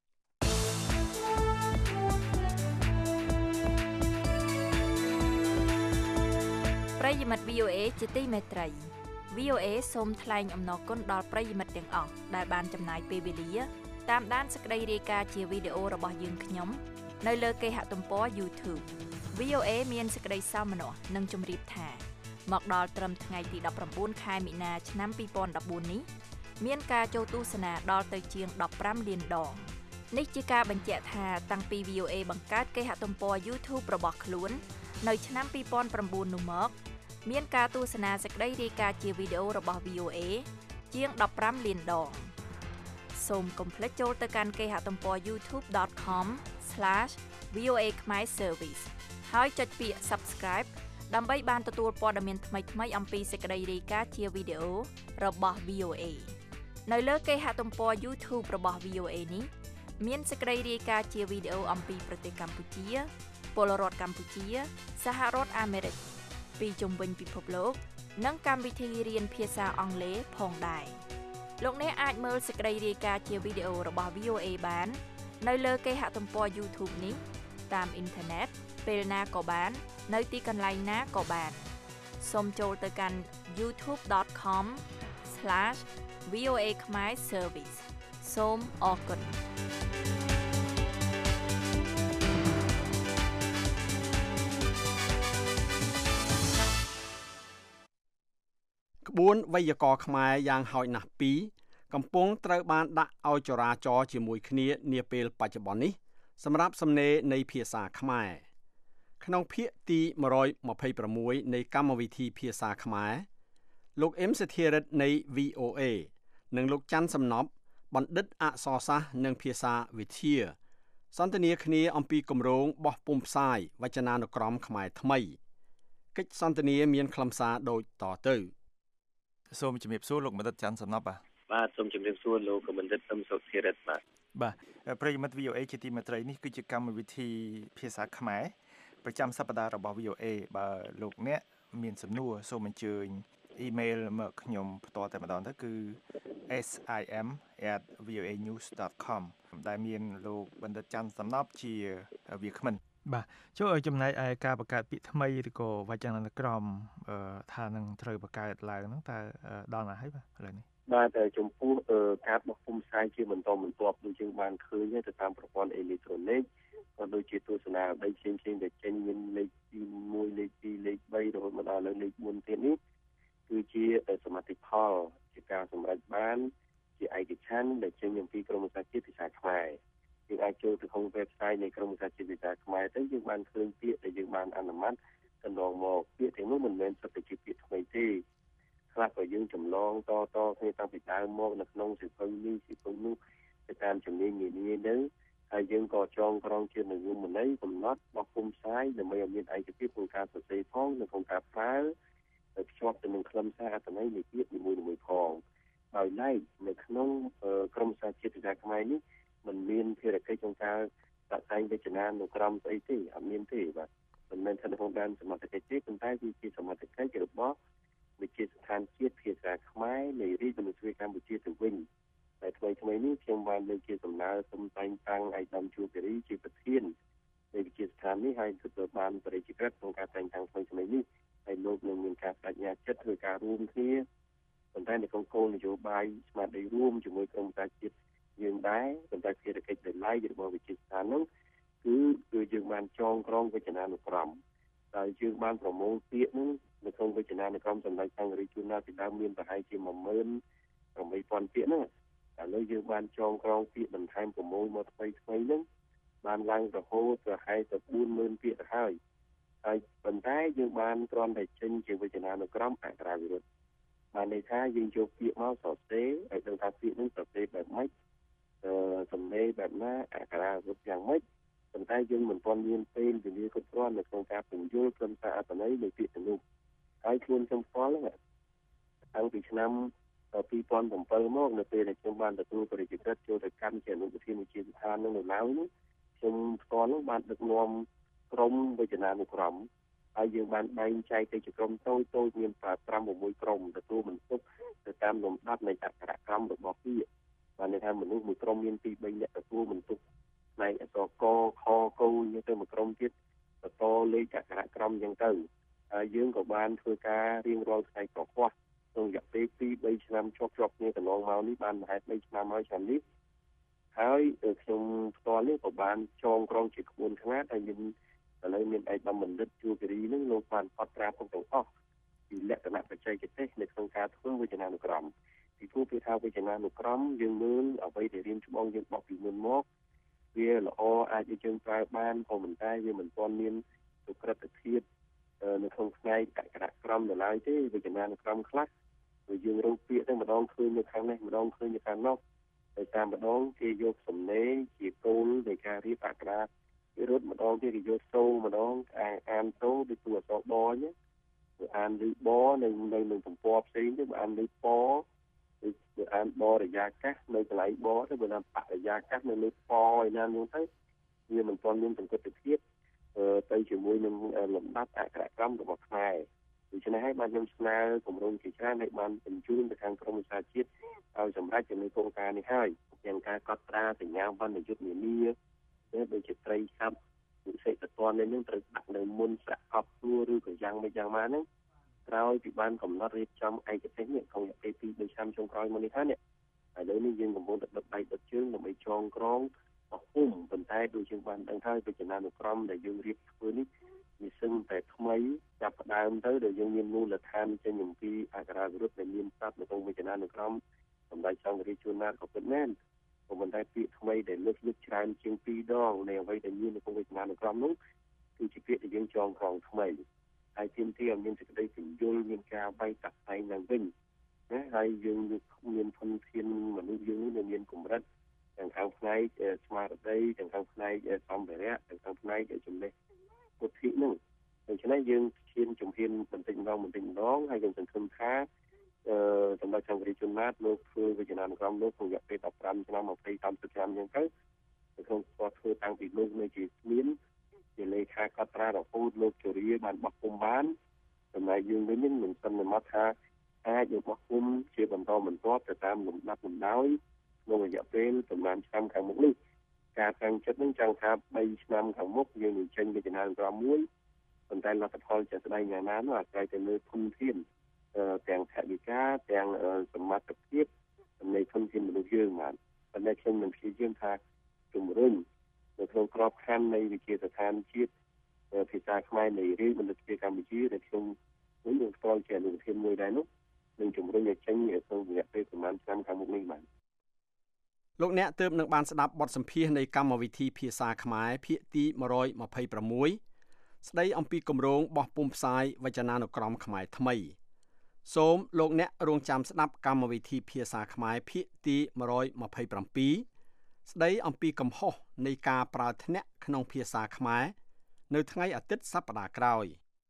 ប្រិយមិត្ត VOA ជាទីមេត្រី VOA សូមថ្លែងអំណរគុណដល់ប្រិយមិត្តទាំងអស់ដែលបានចំណាយពេលវេលាតាមដានសេចក្តីរាយការណ៍ជាវីដេអូរបស់យើងខ្ញុំនៅលើគេហទំព័រ YouTube VOA មានសេចក្តីសោមនស្សនិងជម្រាបថាមកដល់ត្រឹមថ្ងៃទី19ខែមីនាឆ្នាំ2014នេះមានការចូលទស្សនាដល់ទៅជាង15លានដងនេះជាការបញ្ជាក់ថាតាំងពី VOA បង្កើតគេហទំព័រ YouTube របស់ខ្លួននៅឆ្នាំ2009នោះមកមានការទស្សនាសេចក្តីរាយការណ៍ជាវីដេអូរបស់ VOA ជាង15លានដងសូមកុំភ្លេចចូលទៅកាន់គេហទំព័រ youtube.com/VOA Khmer Service ហើយចុចពាក្យ Subscribe ដើម្បីបានទទួលព័ត៌មានថ្មីៗអំពីសេចក្តីរាយការណ៍ជាវីដេអូរបស់ VOA នៅលើគេហទំព័រ YouTube របស់ VOA នេះមានសេចក្តីរាយការណ៍ជាវីដេអូអំពីប្រទេសកម្ពុជាពលរដ្ឋកម្ពុជាសហរដ្ឋអាមេរិកពីជុំវិញពិភពលោកនិងកម្មវិធីរៀនភាសាអង់គ្លេសផងដែរលោកអ្នកអាចមើលសេចក្តីរាយការណ៍ជាវីដេអូរបស់ VOA បាននៅលើគេហទំព័រ YouTube នេះតាមអ៊ីនធឺណិតពេលណាក៏បាននៅទីកន្លែងណាក៏បានសូមចូលទៅកាន់ youtube.com/VOA Khmer Service សូមអរគុណក្បួនវេយ្យាករណ៍ខ្មែរយ៉ាងហោចណាស់2កំពុងត្រូវបានដាក់ឲ្យចរាចរណ៍ជាមួយគ្នានាពេលបច្ចុប្បន្ននេះសម្រាប់សំណេរនៃភាសាខ្មែរក្នុងភាគទី126នៃកម្មវិធីភាសាខ្មែរលោកអ៊ឹមសធិរិទ្ធនៃ VOA និងលោកច័ន្ទសំណប់បណ្ឌិតអក្សរសាស្ត្រនិងភាសាវិទ្យាសន្ទនាគ្នាអំពីគម្រោងបោះពុម្ពផ្សាយវចនានុក្រមខ្មែរថ្មីកិច្ចសន្ទនាមានខ្លឹមសារដូចតទៅសូមជំរាបសួរលោកបណ្ឌិតច័ន្ទសំណប់បាទសូមជំរាបសួរលោកបណ្ឌិតអ៊ឹមសុធិរិទ្ធបាទប្រិយមិត្ត VOA ជាទីមេត្រីនេះគឺជាកម្មវិធីភាសាខ្មែរប្រចាំសប្តាហ៍របស់ VOA បើលោកអ្នកមានសំណួរសូមអញ្ជើញអ៊ីមែលមកខ្ញុំផ្ទាល់តែម្ដងទៅគឺ sim@voanews.com ដែលមានលោកបណ្ឌិតច័ន្ទសំណប់ជាវាគ្មិនបាទចូលឲ្យចំណែកឯការបង្កើតពាក្យថ្មីឬក៏វចនានុក្រមថានឹងត្រូវបង្កើតឡើងហ្នឹងតើដល់ណាហើយបាទឥឡូវនេះបាទចំពោះការបោះពុម្ពផ្សាយជាបន្តបន្ទាប់ដូចយើងបានឃើញទៅតាមប្រព័ន្ធអេឡិចត្រូនិកក៏ដូចជាទស្សនាដីផ្សេងៗដែលចេញមានលេខ1លេខ2លេខ3រហូតមកដល់លេខ4ទៀតនេះគឺជាសមិទ្ធផលជាការសម្រេចបានជាឯកច្ឆន្ទដែលចេញអំពីក្រមវិសាជាតិភាសាខ្មែរយើងអាចចូលទៅក្នុង website នៃក្រមវិសាជាតិភាសាខ្មែរទៅយើងបានឃើញពាក្យដែលយើងបានអនុម័តកន្លងមកពាក្យទាំងនោះមិនមែនសុទ្ធតែជាពាក្យថ្មីទេខ្លះក៏យើងចម្លងតគ្នាតាំងពីដើមមកនៅក្នុងសៀវភៅនេះសៀវភៅនោះទៅតាមជំនាញនានាទៅហើយយើងក៏ចងក្រងជានិយមន័យកំណត់បោះពុម្ពផ្សាយដើម្បីឲ្យមានឯកភាពក្នុងការសរសេរផងនិងក្នុងការប្រើឲ្យភ្ជាប់ទៅនឹងខ្លឹមសារអត្ថន័យនៃពាក្យនីមួយៗផងដោយឡែកនៅក្នុងក្រមវិសាជាតិភាសាខ្មែរនេះมันមានភារកិច្ចក្នុងការតាក់តែងវចនានុក្រមស្អីទេអត់មានទេបាទមិនមែនថាក្នុងដែនសមត្ថកិច្ចទេប៉ុន្តែវាជាសមត្ថកិច្ចរបស់វិទ្យាស្ថានជាតិភាសាខ្មែរនៃរាជវិទ្យាល័យកម្ពុជាទៅវិញតែថ្មីនេះខ្ញុំបានលើកជាសំណើសូមតែងតាំងឯកឧត្តមជួបគិរីជាប្រធាននៃវិទ្យាស្ថាននេះហើយទទួលបានបរិយាកាសក្នុងការតែងតាំងថ្មីនេះហើយលោកនឹងមានការបដិញ្ញាចិត្តធ្វើការរួមគ្នាប៉ុន្តែនៅក្នុងគោលនយោបាយស្មារតីរួមជាមួយក្រមវិសាជាតិយើងដែរប៉ុន្តែភារកិច្ចដែលឡាយរបស់វិទ្យាស្ថាននោះគឺយើងបានចងក្រងវចនានុក្រមហើយយើងបានប្រមូលពាក្យនោះនៅក្នុងវចនានុក្រមសម្ដេចសង្ឃរាជជួនណាពីដើមមានប្រហែលជា18000ពាក្យហ្នឹងឥឡូវយើងបានចងក្រងពាក្យបន្ថែមប្រមូលមកថ្មីហ្នឹងបានឡើងរហូតប្រហែលទៅ40000ពាក្យទៅហើយប៉ុន្តែយើងបានគ្រាន់តែចេញជាវចនានុក្រមអក្ខរាវិរុទ្ធបានន័យថាយើងយកពាក្យមកសរសេរឲ្យដឹងថាពាក្យហ្នឹងសរសេរបែបម៉េចសំឡេងបែបណាអក្ខរាវិរុទ្ធយ៉ាងម៉េចប៉ុន្តែយើងមិនទាន់មានពេលវេលាគ្រប់គ្រាន់នៅក្នុងការពន្យល់ខ្លឹមសារអត្ថន័យនៃពាក្យទាំងនោះហើយខ្លួនខ្ញុំផ្ទាល់ហ្នឹងតាំងពីឆ្នាំ2007មកនៅពេលដែលខ្ញុំបានទទួលបរិយាកាសចូលទៅកម្មជាអនុប្រធានវិទ្យាស្ថាននៅឡើយនេះខ្ញុំផ្ទាល់ហ្នឹងបានដឹកនាំក្រុមវចនានុក្រមហើយយើងបានបែងចែកទៅជាក្រុមតូចមាន5-6ក្រុមទទួលបន្ទុកទៅតាមលំដាប់នៃអក្ខរក្រមរបស់ពាក្យបានន័យថាមនុស្សមួយក្រុមមាន2-3នាក់ទទួលបន្ទុកផ្នែកអក្សរកខកូនទៅមួយក្រុមទៀតបន្តលេខអក្ខរក្រមអញ្ចឹងទៅហើយយើងក៏បានធ្វើការរៀងរាល់ថ្ងៃប្រកបក្នុងរយៈពេល2-3ឆ្នាំជាប់គ្នាកន្លងមកនេះបានប្រហែល3ឆ្នាំហើយឆ្នាំនេះហើយខ្ញុំផ្ទាល់នេះក៏បានចងក្រងជាក្បួនខ្នាតហើយមានឥឡូវមានឯកឧត្តមបណ្ឌិតជួបគិរីនឹងលោកបានផុតត្រាទុកទាំងអស់ពីលក្ខណៈបច្ចេកទេសនៅក្នុងការធ្វើវចនានុក្រមពីព្រោះពេលថាវចនានុក្រមយើងមើលអ្វីដែលរៀនច្បងយើងបោះពីមុនមកវាល្អអាចឲ្យយើងប្រើបានក៏ប៉ុន្តែវាមិនទាន់មានសុក្រិតភាពនៅក្នុងផ្នែកអក្ខរក្រមនៅឡើយទេវចនានុក្រមខ្លះគឺយើងរកពាក្យទៅម្ដងឃើញនៅខាងនេះម្ដងឃើញនៅខាងនោះតែតាមម្ដងគេយកសំណេរជាគោលនៃការរៀបអក្ខរាវារត់ម្ដងទៀតគេយកសូម្ដងអានសូដូចតួអក្សរបញគឺអានឬបនៅនឹងទំព័រផ្សេងទៅអានឬពគឺអានបរិយាកាសនៅកន្លែងបទៅបើណាបរិយាកាសនៅលើពឯណានោះទៅវាមិនទាន់មានសង្កត់ភាពទៅជាមួយនឹងលំដាប់អក្ខរក្រមរបស់ខ្មែរដូច្នេះហើយបានខ្ញុំស្នើគម្រោងជាច្រើនឲ្យបានបញ្ជូនទៅខាងក្រមវិសាជាតិឲ្យសម្រេចជាមួយគោលការណ៍នេះហើយទាំងការកត់ត្រាសញ្ញាវណ្ណយុទ្ធនានាដូចជាត្រីស័ព្ទវិសេសតននេះនឹងត្រូវដាក់នៅមុនប្រាក់កប់ខ្លួនឬក៏យ៉ាងម៉េចយ៉ាងម៉ាហ្នឹងក្រោយពីបានកំណត់រៀបចំឯកទេសនេះក្នុងរយៈពេល2-3ឆ្នាំចុងក្រោយមកនេះហើយឥឡូវនេះយើងកំពុងតែដុតដៃដុតជើងដើម្បីចងក្រងអស់ពុំប៉ុន្តែដូចយើងបានដឹងហើយវចនានុក្រមដែលយើងរៀបធ្វើនេះវាសឹងតែថ្មីចាប់ផ្ដើមទៅដែលយើងមានមូលដ្ឋានចេញអំពីអក្ខរាវិរុទ្ធដែលមានស្រាប់នៅក្នុងវចនានុក្រមសម្ដេចសង្ឃរាជជួនណាតក៏ពិតមែនក៏ប៉ុន្តែពាក្យថ្មីដែលលើកច្រើនជាង2ដងនៃអ្វីដែលមាននៅក្នុងវចនានុក្រមនោះគឺជាពាក្យដែលយើងចងក្រងថ្មីហើយទាមទារឲ្យមានសេចក្តីពន្យល់មានការបែកតាក់តែងឡើងវិញណាហើយយើងមានធនធានមនុស្សយើងនេះមានកម្រិតទាំងខាងផ្នែកស្មារតីទាំងខាងផ្នែកសម្ភារៈទាំងខាងផ្នែកចំណេះពុទ្ធិនោះដូច្នេះយើងឈានជំហានបន្តិចម្ដងហើយយើងសង្ឃឹមថាសម្ដេចសង្ឃរាជជួនណាតលោកធ្វើវចនានុក្រមលោកក្នុងរយៈពេល15ឆ្នាំ20-30ឆ្នាំអញ្ចឹងទៅក្នុងគាត់ធ្វើតាំងពីលោកនៅជាស្មានជាលេខាកត់ត្រារហូតលោកជរាបានបោះពុម្ពបានចំណែកយើងវិញមិនសន្មតថាអាចយកបោះពុម្ពជាបន្តបន្ទាប់ទៅតាមលំដាប់លំដោយក្នុងរយៈពេលប្រហែលឆ្នាំខាងមុខនេះការតាំងចិត្តនឹងចង់ថា3ឆ្នាំខាងមុខយើងនឹងចេញវិចារណាក្រមមួយប៉ុន្តែលទ្ធផលជាក់ស្ដែងយ៉ាងណានោះអាស្រ័យទៅលើធនធានទាំងថវិកាទាំងសមត្ថភាពនៃធនធានមនុស្សយើងបានប៉ុន្តែខ្ញុំនឹងព្យាយាមថាជំរុញនៅក្នុងក្របខ័ណ្ឌនៃវិទ្យាស្ថានជាតិភាសាខ្មែរនៃរាជបណ្ឌិតវិទ្យាកម្ពុជាដែលខ្ញុំនឹងស្គាល់ជាអនុប្រធានមួយដែរនោះនឹងជំរុញឲ្យចេញក្នុងរយៈពេលប្រហែលឆ្នាំខាងមុខនេះបានលោកអ្នកទើបនឹងបានស្ដាប់បទសម្ភាសន៍នៃកម្មវិធីភាសាខ្មែរភាគទី126ស្ដីអំពីគម្រោងបោះពុម្ពផ្សាយវចនានុក្រមខ្មែរថ្មីសូមលោកអ្នករងចាំស្ដាប់កម្មវិធីភាសាខ្មែរភាគទី127ស្ដីអំពីកំហុសនៃការប្រើធ្នាក់ក្នុងភាសាខ្មែរនៅថ្ងៃអាទិត្យសប្តាហ៍ក្រោយ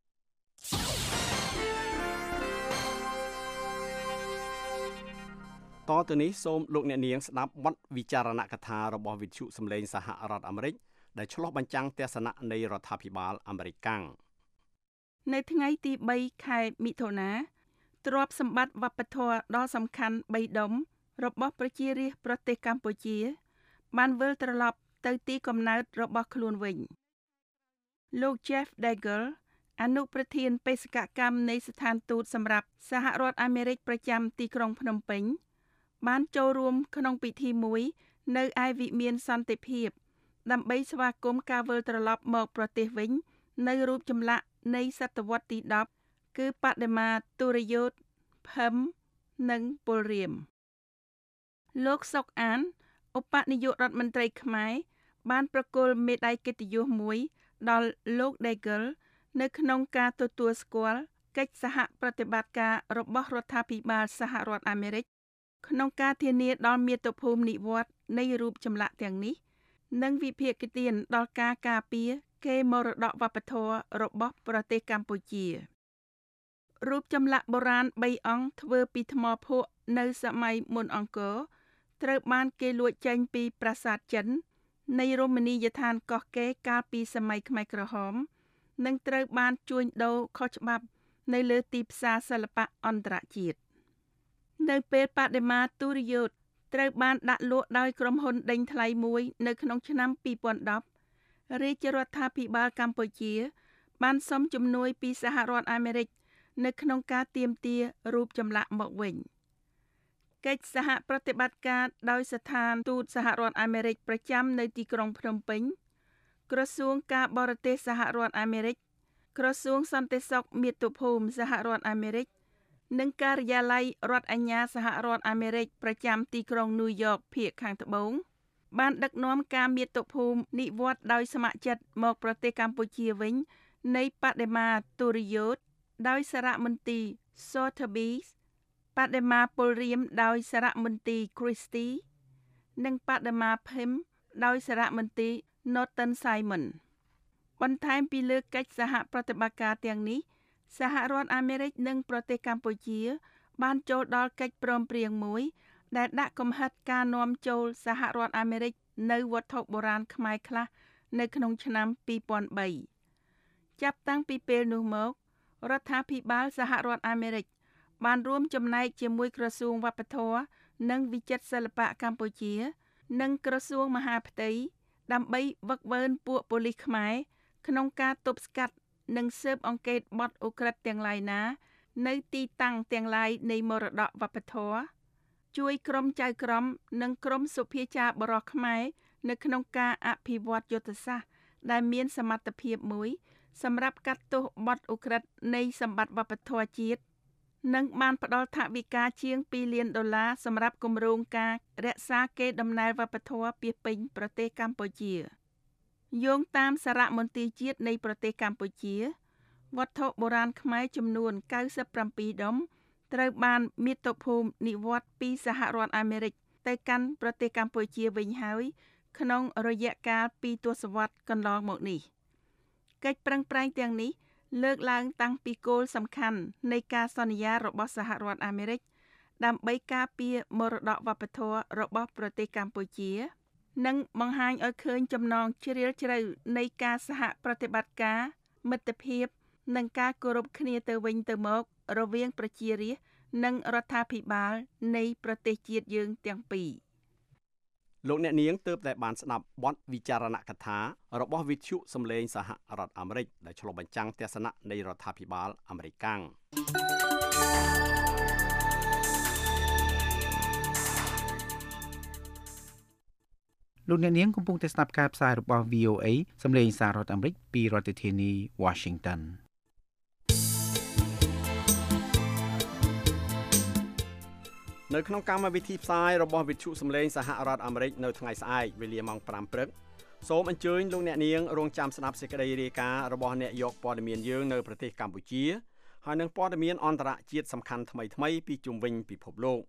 តទៅនេះសូមលោកអ្នកនាងស្ដាប់បទវិចារណកថារបស់វិទ្យុសំឡេងសហរដ្ឋអាមេរិកដែលឆ្លុះបញ្ចាំងទស្សនៈនៃរដ្ឋាភិបាលអាមេរិកកាំងនៅថ្ងៃទី3ខែមិថុនាទ្រព្យសម្បត្តិវប្បធម៌ដ៏សំខាន់3ដុំរបស់ប្រជារាស្ត្រប្រទេសកម្ពុជាបានវិលត្រឡប់ទៅទីកំណើតរបស់ខ្លួនវិញលោក Jeff Dagel អនុប្រធានបេសកកម្មនៃស្ថានទូតសម្រាប់សហរដ្ឋអាមេរិកប្រចាំទីក្រុងភ្នំពេញបានចូលរួមក្នុងពិធីមួយនៅឯវិមានសន្តិភាពដើម្បីស្វាគមន៍ការវិលត្រឡប់មកប្រទេសវិញនៅរូបចម្លាក់នៃសតវត្សទី10គឺបដិមាទុរយោធភឹមនិងពលរាមលោកសុកអានឧបនាយករដ្ឋមន្ត្រីខ្មែរបានប្រគល់មេដាយកិត្តិយសមួយដល់លោក Dagel នៅក្នុងការទទួលស្គាល់កិច្ចសហប្រតិបត្តិការរបស់រដ្ឋាភិបាលសហរដ្ឋអាមេរិកក្នុងការធានាដល់មាតុភូមិនិវត្តន៍នៃរូបចម្លាក់ទាំងនេះនិងវិភាគទានដល់ការការពារកេរមរតកវប្បធម៌របស់ប្រទេសកម្ពុជារូបចម្លាក់បុរាណ3អង្គធ្វើពីថ្មភក់នៅសម័យមុនអង្គរត្រូវបានគេលួចចេញពីប្រាសាទចិននៃរមណីយដ្ឋានកោះកេរកាលពីសម័យខ្មែរក្រហមនិងត្រូវបានជួញដូរខុសច្បាប់នៅលើទីផ្សារសិល្បៈអន្តរជាតិនៅពេលបដិមាទុរយោធត្រូវបានដាក់លក់ដោយក្រុមហ៊ុនដេញថ្លៃមួយនៅក្នុងឆ្នាំ2010រាជរដ្ឋាភិបាលកម្ពុជាបានសុំជំនួយពីសហរដ្ឋអាមេរិកនៅក្នុងការទាមទាររូបចម្លាក់មកវិញកិច្ចសហប្រតិបត្តិការដោយស្ថានទូតសហរដ្ឋអាមេរិកប្រចាំនៅទីក្រុងភ្នំពេញក្រសួងការបរទេសសហរដ្ឋអាមេរិកក្រសួងសន្តិសុខមាតុភូមិសហរដ្ឋអាមេរិកនិងការិយាល័យរដ្ឋអាជ្ញាសហរដ្ឋអាមេរិកប្រចាំទីក្រុងញូវយ៉កភាគខាងត្បូងបានដឹកនាំការមាតុភូមិនិវត្តន៍ដោយស្ម័គ្រចិត្តមកប្រទេសកម្ពុជាវិញនៃបដិមាទុរយោធដោយសារមន្ទីរ Sotheby's បដិមាពលរាមដោយសារមន្ទីរ Christie និងបដិមាភឹមដោយសារមន្ទីរ Norton Simon បន្ថែមពីលើកិច្ចសហប្រតិបត្តិការទាំងនេះសហរដ្ឋអាមេរិកនិងប្រទេសកម្ពុជាបានចូលដល់កិច្ចព្រមព្រៀងមួយដែលដាក់កំហិតការនាំចូលសហរដ្ឋអាមេរិកនៅវត្ថុបុរាណខ្មែរខ្លះនៅក្នុងឆ្នាំ2003ចាប់តាំងពីពេលនោះមករដ្ឋាភិបាលសហរដ្ឋអាមេរិកបានរួមចំណែកជាមួយក្រសួងវប្បធម៌និងវិចិត្រសិល្បៈកម្ពុជានិងក្រសួងមហាផ្ទៃដើម្បីវឹកវើពួកប៉ូលីសខ្មែរក្នុងការទប់ស្កាត់និងស៊ើបអង្កេតបទឧក្រិដ្ឋទាំងឡាយណានៅទីតាំងទាំងឡាយនៃមរតកវប្បធម៌ជួយក្រុមចៅក្រមនិងក្រុមសុភាចារបរោះខ្មែរនៅក្នុងការអភិវឌ្ឍយុទ្ធសាស្ត្រដែលមានសមត្ថភាពមួយសម្រាប់កាត់ទោសបទឧក្រិដ្ឋនៃសម្បត្តិវប្បធម៌ជាតិនិងបានផ្ដល់ថវិកាជាង$2 លានសម្រាប់គម្រោងការរក្សាកេរដំណែលវប្បធម៌ពាសពេញប្រទេសកម្ពុជាយោងតាមសារមន្ទីរជាតិនៃប្រទេសកម្ពុជាវត្ថុបុរាណខ្មែរចំនួន97ដុំត្រូវបានមាតុភូមិនិវត្តន៍ពីសហរដ្ឋអាមេរិកទៅកាន់ប្រទេសកម្ពុជាវិញហើយក្នុងរយៈកាល2ទសវត្សរ៍កន្លងមកនេះកិច្ចប្រឹងប្រែងទាំងនេះលើកឡើងតាំងពីគោលសំខាន់នៃការសន្យារបស់សហរដ្ឋអាមេរិកដើម្បីការពារមរតកវប្បធម៌របស់ប្រទេសកម្ពុជានិងបង្ហាញឲ្យឃើញចំណងជ្រាលជ្រៅនៃការសហប្រតិបត្តិការមិត្តភាពនិងការគោរពគ្នាទៅវិញទៅមករវាងប្រជារាស្ត្រនិងរដ្ឋាភិបាលនៃប្រទេសជាតិយើងទាំងពីរលោកអ្នកនាងទើបតែបានស្ដាប់បទវិចារណកថារបស់វិទ្យុសំឡេងសហរដ្ឋអាមេរិកដែលឆ្លុះបញ្ចាំងទស្សនៈនៃរដ្ឋាភិបាលអាមេរិកកាំងលោកអ្នកនាងកំពុងតែស្ដាប់ការផ្សាយរបស់ VOA សំឡេងសហរដ្ឋអាមេរិកពីរដ្ឋធានី Washington នៅក្នុងកម្មវិធីផ្សាយរបស់វិទ្យុសំឡេងសហរដ្ឋអាមេរិកនៅថ្ងៃស្អែកវេលាម៉ោង 5 ព្រឹកសូមអញ្ជើញលោកអ្នកនាងរងចាំស្ដាប់សេចក្តីរាយការណ៍របស់អ្នកយកព័ត៌មានយើងនៅប្រទេសកម្ពុជាហើយនឹងព័ត៌មានអន្តរជាតិសំខាន់ថ្មីៗពីជុំវិញពិភពលោក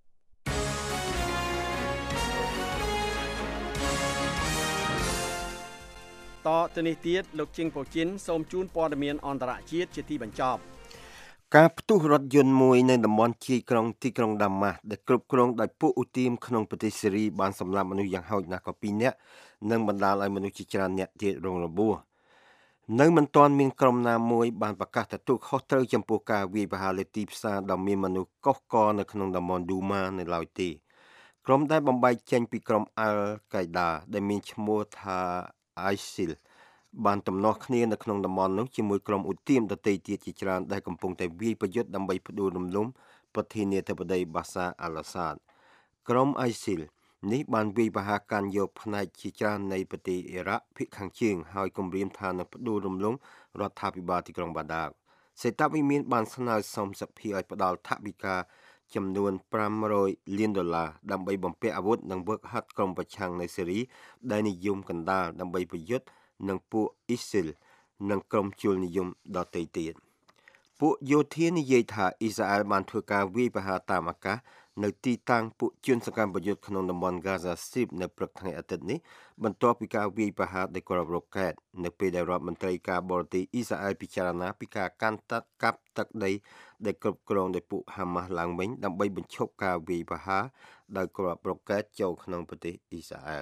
តទៅនេះទៀតលោកជិងប៉ូជីនសូមជូនព័ត៌មានអន្តរជាតិជាទីបញ្ចប់ការផ្ទុះរថយន្តមួយនៅតំបន់ជាយក្រុងទីក្រុងដាម៉ាស់ដែលគ្រប់គ្រងដោយពួកអ៊ូទីមក្នុងប្រទេសសេរីបានសម្លាប់មនុស្សយ៉ាងហោចណាស់ក៏2នាក់និងបណ្ដាលឲ្យមនុស្សជាច្រើនអ្នកទៀតរងរបួសនៅមិនទាន់មានក្រុមណាមួយបានប្រកាសទទួលខុសត្រូវចំពោះការវាយប្រហារលើទីផ្សារដ៏មានមនុស្សកុះករនៅក្នុងតំបន់ឌូម៉ានៅឡើយទេក្រុមដែលបំបែកចេញពីក្រុមអាល់កៃដាដែលមានឈ្មោះថាISIL បានទំនាស់គ្នានៅក្នុងតំបន់នោះជាមួយក្រុមអ៊ូទីមដទៃទៀតជាច្រើនដែលកំពុងតែវាយប្រយុទ្ធដើម្បីផ្ដួលរំលំប្រធានាធិបតីបាសាអាល់អាសាដក្រុម ISIL នេះបានវាយប្រហារកាន់យកផ្នែកជាច្រើននៃប្រទេសអ៊ីរ៉ាក់ភាគខាងជើងហើយគំរាមថានឹងផ្ដួលរំលំរដ្ឋាភិបាលទីក្រុងបាដាកសេតាវិមានបានស្នើសុំសភាឲ្យផ្ដល់ថវិកាចំនួន$500 លានដើម្បីបំពាក់អាវុធនិងវឹកហាត់ក្រុមប្រឆាំងនៅសេរីដែលនិយមកណ្ដាលដើម្បីប្រយុទ្ធនឹងពួកអ៊ីស៊ីលនិងក្រុមជួលនិយមដទៃទៀតពួកយោធានិយាយថាអ៊ីស្រាអែលបានធ្វើការវាយប្រហារតាមអាកាសនៅទីតាំងពួកជនសកម្មប្រយុទ្ធក្នុងតំបន់ Gaza Strip នៅព្រឹកថ្ងៃអាទិត្យនេះបន្ទាប់ពីការវាយប្រហារដោយគ្រាប់រ៉ុកែតនៅពេលដែលរដ្ឋមន្ត្រីការបរទេសអ៊ីស្រាអែលពិចារណាពីការកាន់កាប់ទឹកដីដែលគ្រប់គ្រងដោយពួកហាម៉ាស់ឡើងវិញដើម្បីបញ្ឈប់ការវាយប្រហារដោយគ្រាប់រ៉ុកែតចូលក្នុងប្រទេសអ៊ីស្រាអែល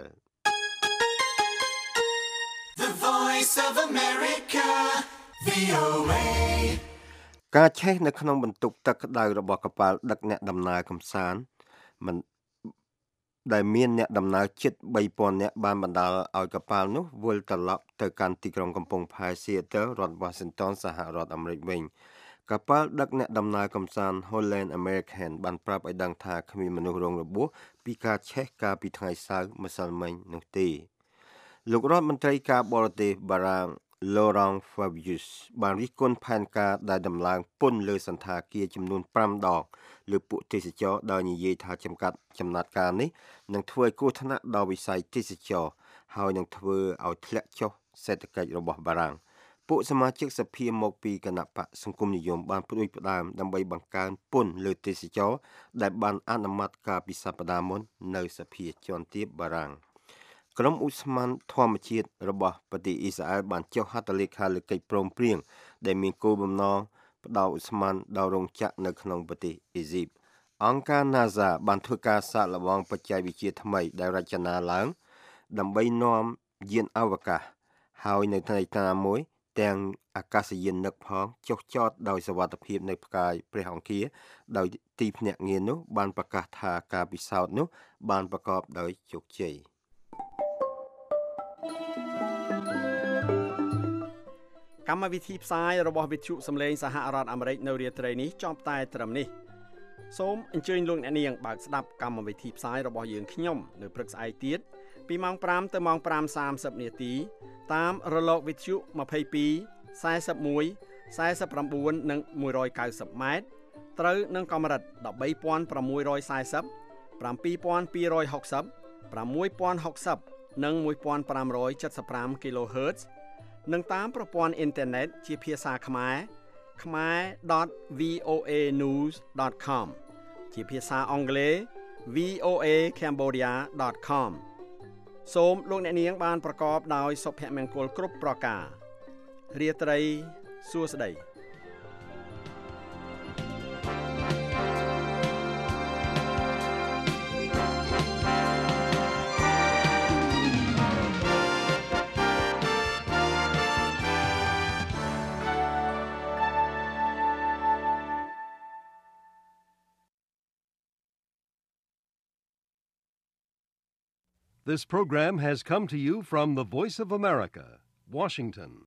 The Voice of America, VOA ការឆេះនៅក្នុងបន្ទប់ទឹកក្តៅរបស់កប៉ាល់ដឹកអ្នកដំណើរកម្សាន្តដែលមានអ្នកដំណើរជិត 3,000 នាក់បានបណ្ដាលឲ្យកប៉ាល់នោះវិលត្រឡប់ទៅកាន់ទីក្រុងកំពង់ផែ Seattle រដ្ឋ Washington សហរដ្ឋអាមេរិកវិញកប៉ាល់ដឹកអ្នកដំណើរកម្សាន្ត Holland American បានប្រាប់ឲ្យដឹងថាគ្មានមនុស្សរងរបួសពីការឆេះកាលពីថ្ងៃសៅរ៍ម្សិលមិញនោះទេលោករដ្ឋមន្ត្រីការបរទេសបារាំង Laurent Fabius បានរិះគន់ផែនការដែលដំឡើងពន្ធលើសណ្ឋាគារចំនួន5ដងលើពួកទេសចរដោយនិយាយថាចំណាត់ការនេះនឹងធ្វើឲ្យគ្រោះថ្នាក់ដល់វិស័យទេសចរហើយនឹងធ្វើឲ្យធ្លាក់ចុះសេដ្ឋកិច្ចរបស់បារាំងពួកសមាជិកសភាមកពីគណៈបកសង្គមនិយមបានផ្ដួចផ្ដើមដើម្បីបង្កើនពន្ធលើទេសចរដែលបានអនុម័តកាលពីសប្តាហ៍មុននៅសភាជាន់ទាបបារាំងក្រុមឧស្ម័នធម្មជាតិរបស់ប្រទេសអ៊ីស្រាអែលបានចុះហត្ថលេខាលើកិច្ចព្រមព្រៀងដែលមានគោលបំណងផ្ដល់ឧស្ម័នដល់រោងចក្រនៅក្នុងប្រទេសអ៊ីស៊ីបអង្គការ NASA បានធ្វើការសាកល្បងបច្ចេកវិទ្យាថ្មីដែលរចនាឡើងដើម្បីនាំយានអវកាសហើយនៅថ្ងៃណាមួយទាំងអាកាសយាននឹកផងចុះចតដោយសុវត្ថិភាពនៅផ្កាយព្រះអង្គាដោយទីភ្នាក់ងារនោះបានប្រកាសថាការពិសោធន៍នោះបានប្រកបដោយជោគជ័យកម្មវិធីផ្សាយរបស់វិទ្យុសំឡេងសហរដ្ឋអាមេរិកនៅរាត្រីនេះចប់តែត្រឹមនេះសូមអញ្ជើញលោកអ្នកនាងបើកស្ដាប់កម្មវិធីផ្សាយរបស់យើងខ្ញុំនៅព្រឹកស្អែកទៀតពីម៉ោង 5 ទៅម៉ោង 5:30 នាទីតាមរលកវិទ្យុ22 41 49 និង 190 ម៉ែត្រត្រូវនឹងកម្រិត 13640 7260 6060 និង 1575 kHz និងតាមប្រព័ន្ធអ៊ីនធឺណិតជាភាសាខ្មែរ khmer.voanews.com ជាភាសាអង់គ្លេស voacambodia.com សូមលោកអ្នកនាងបានប្រកបដោយសុភមង្គលគ្រប់ប្រការរាត្រីសួស្តី This program has come to you from the Voice of America, Washington.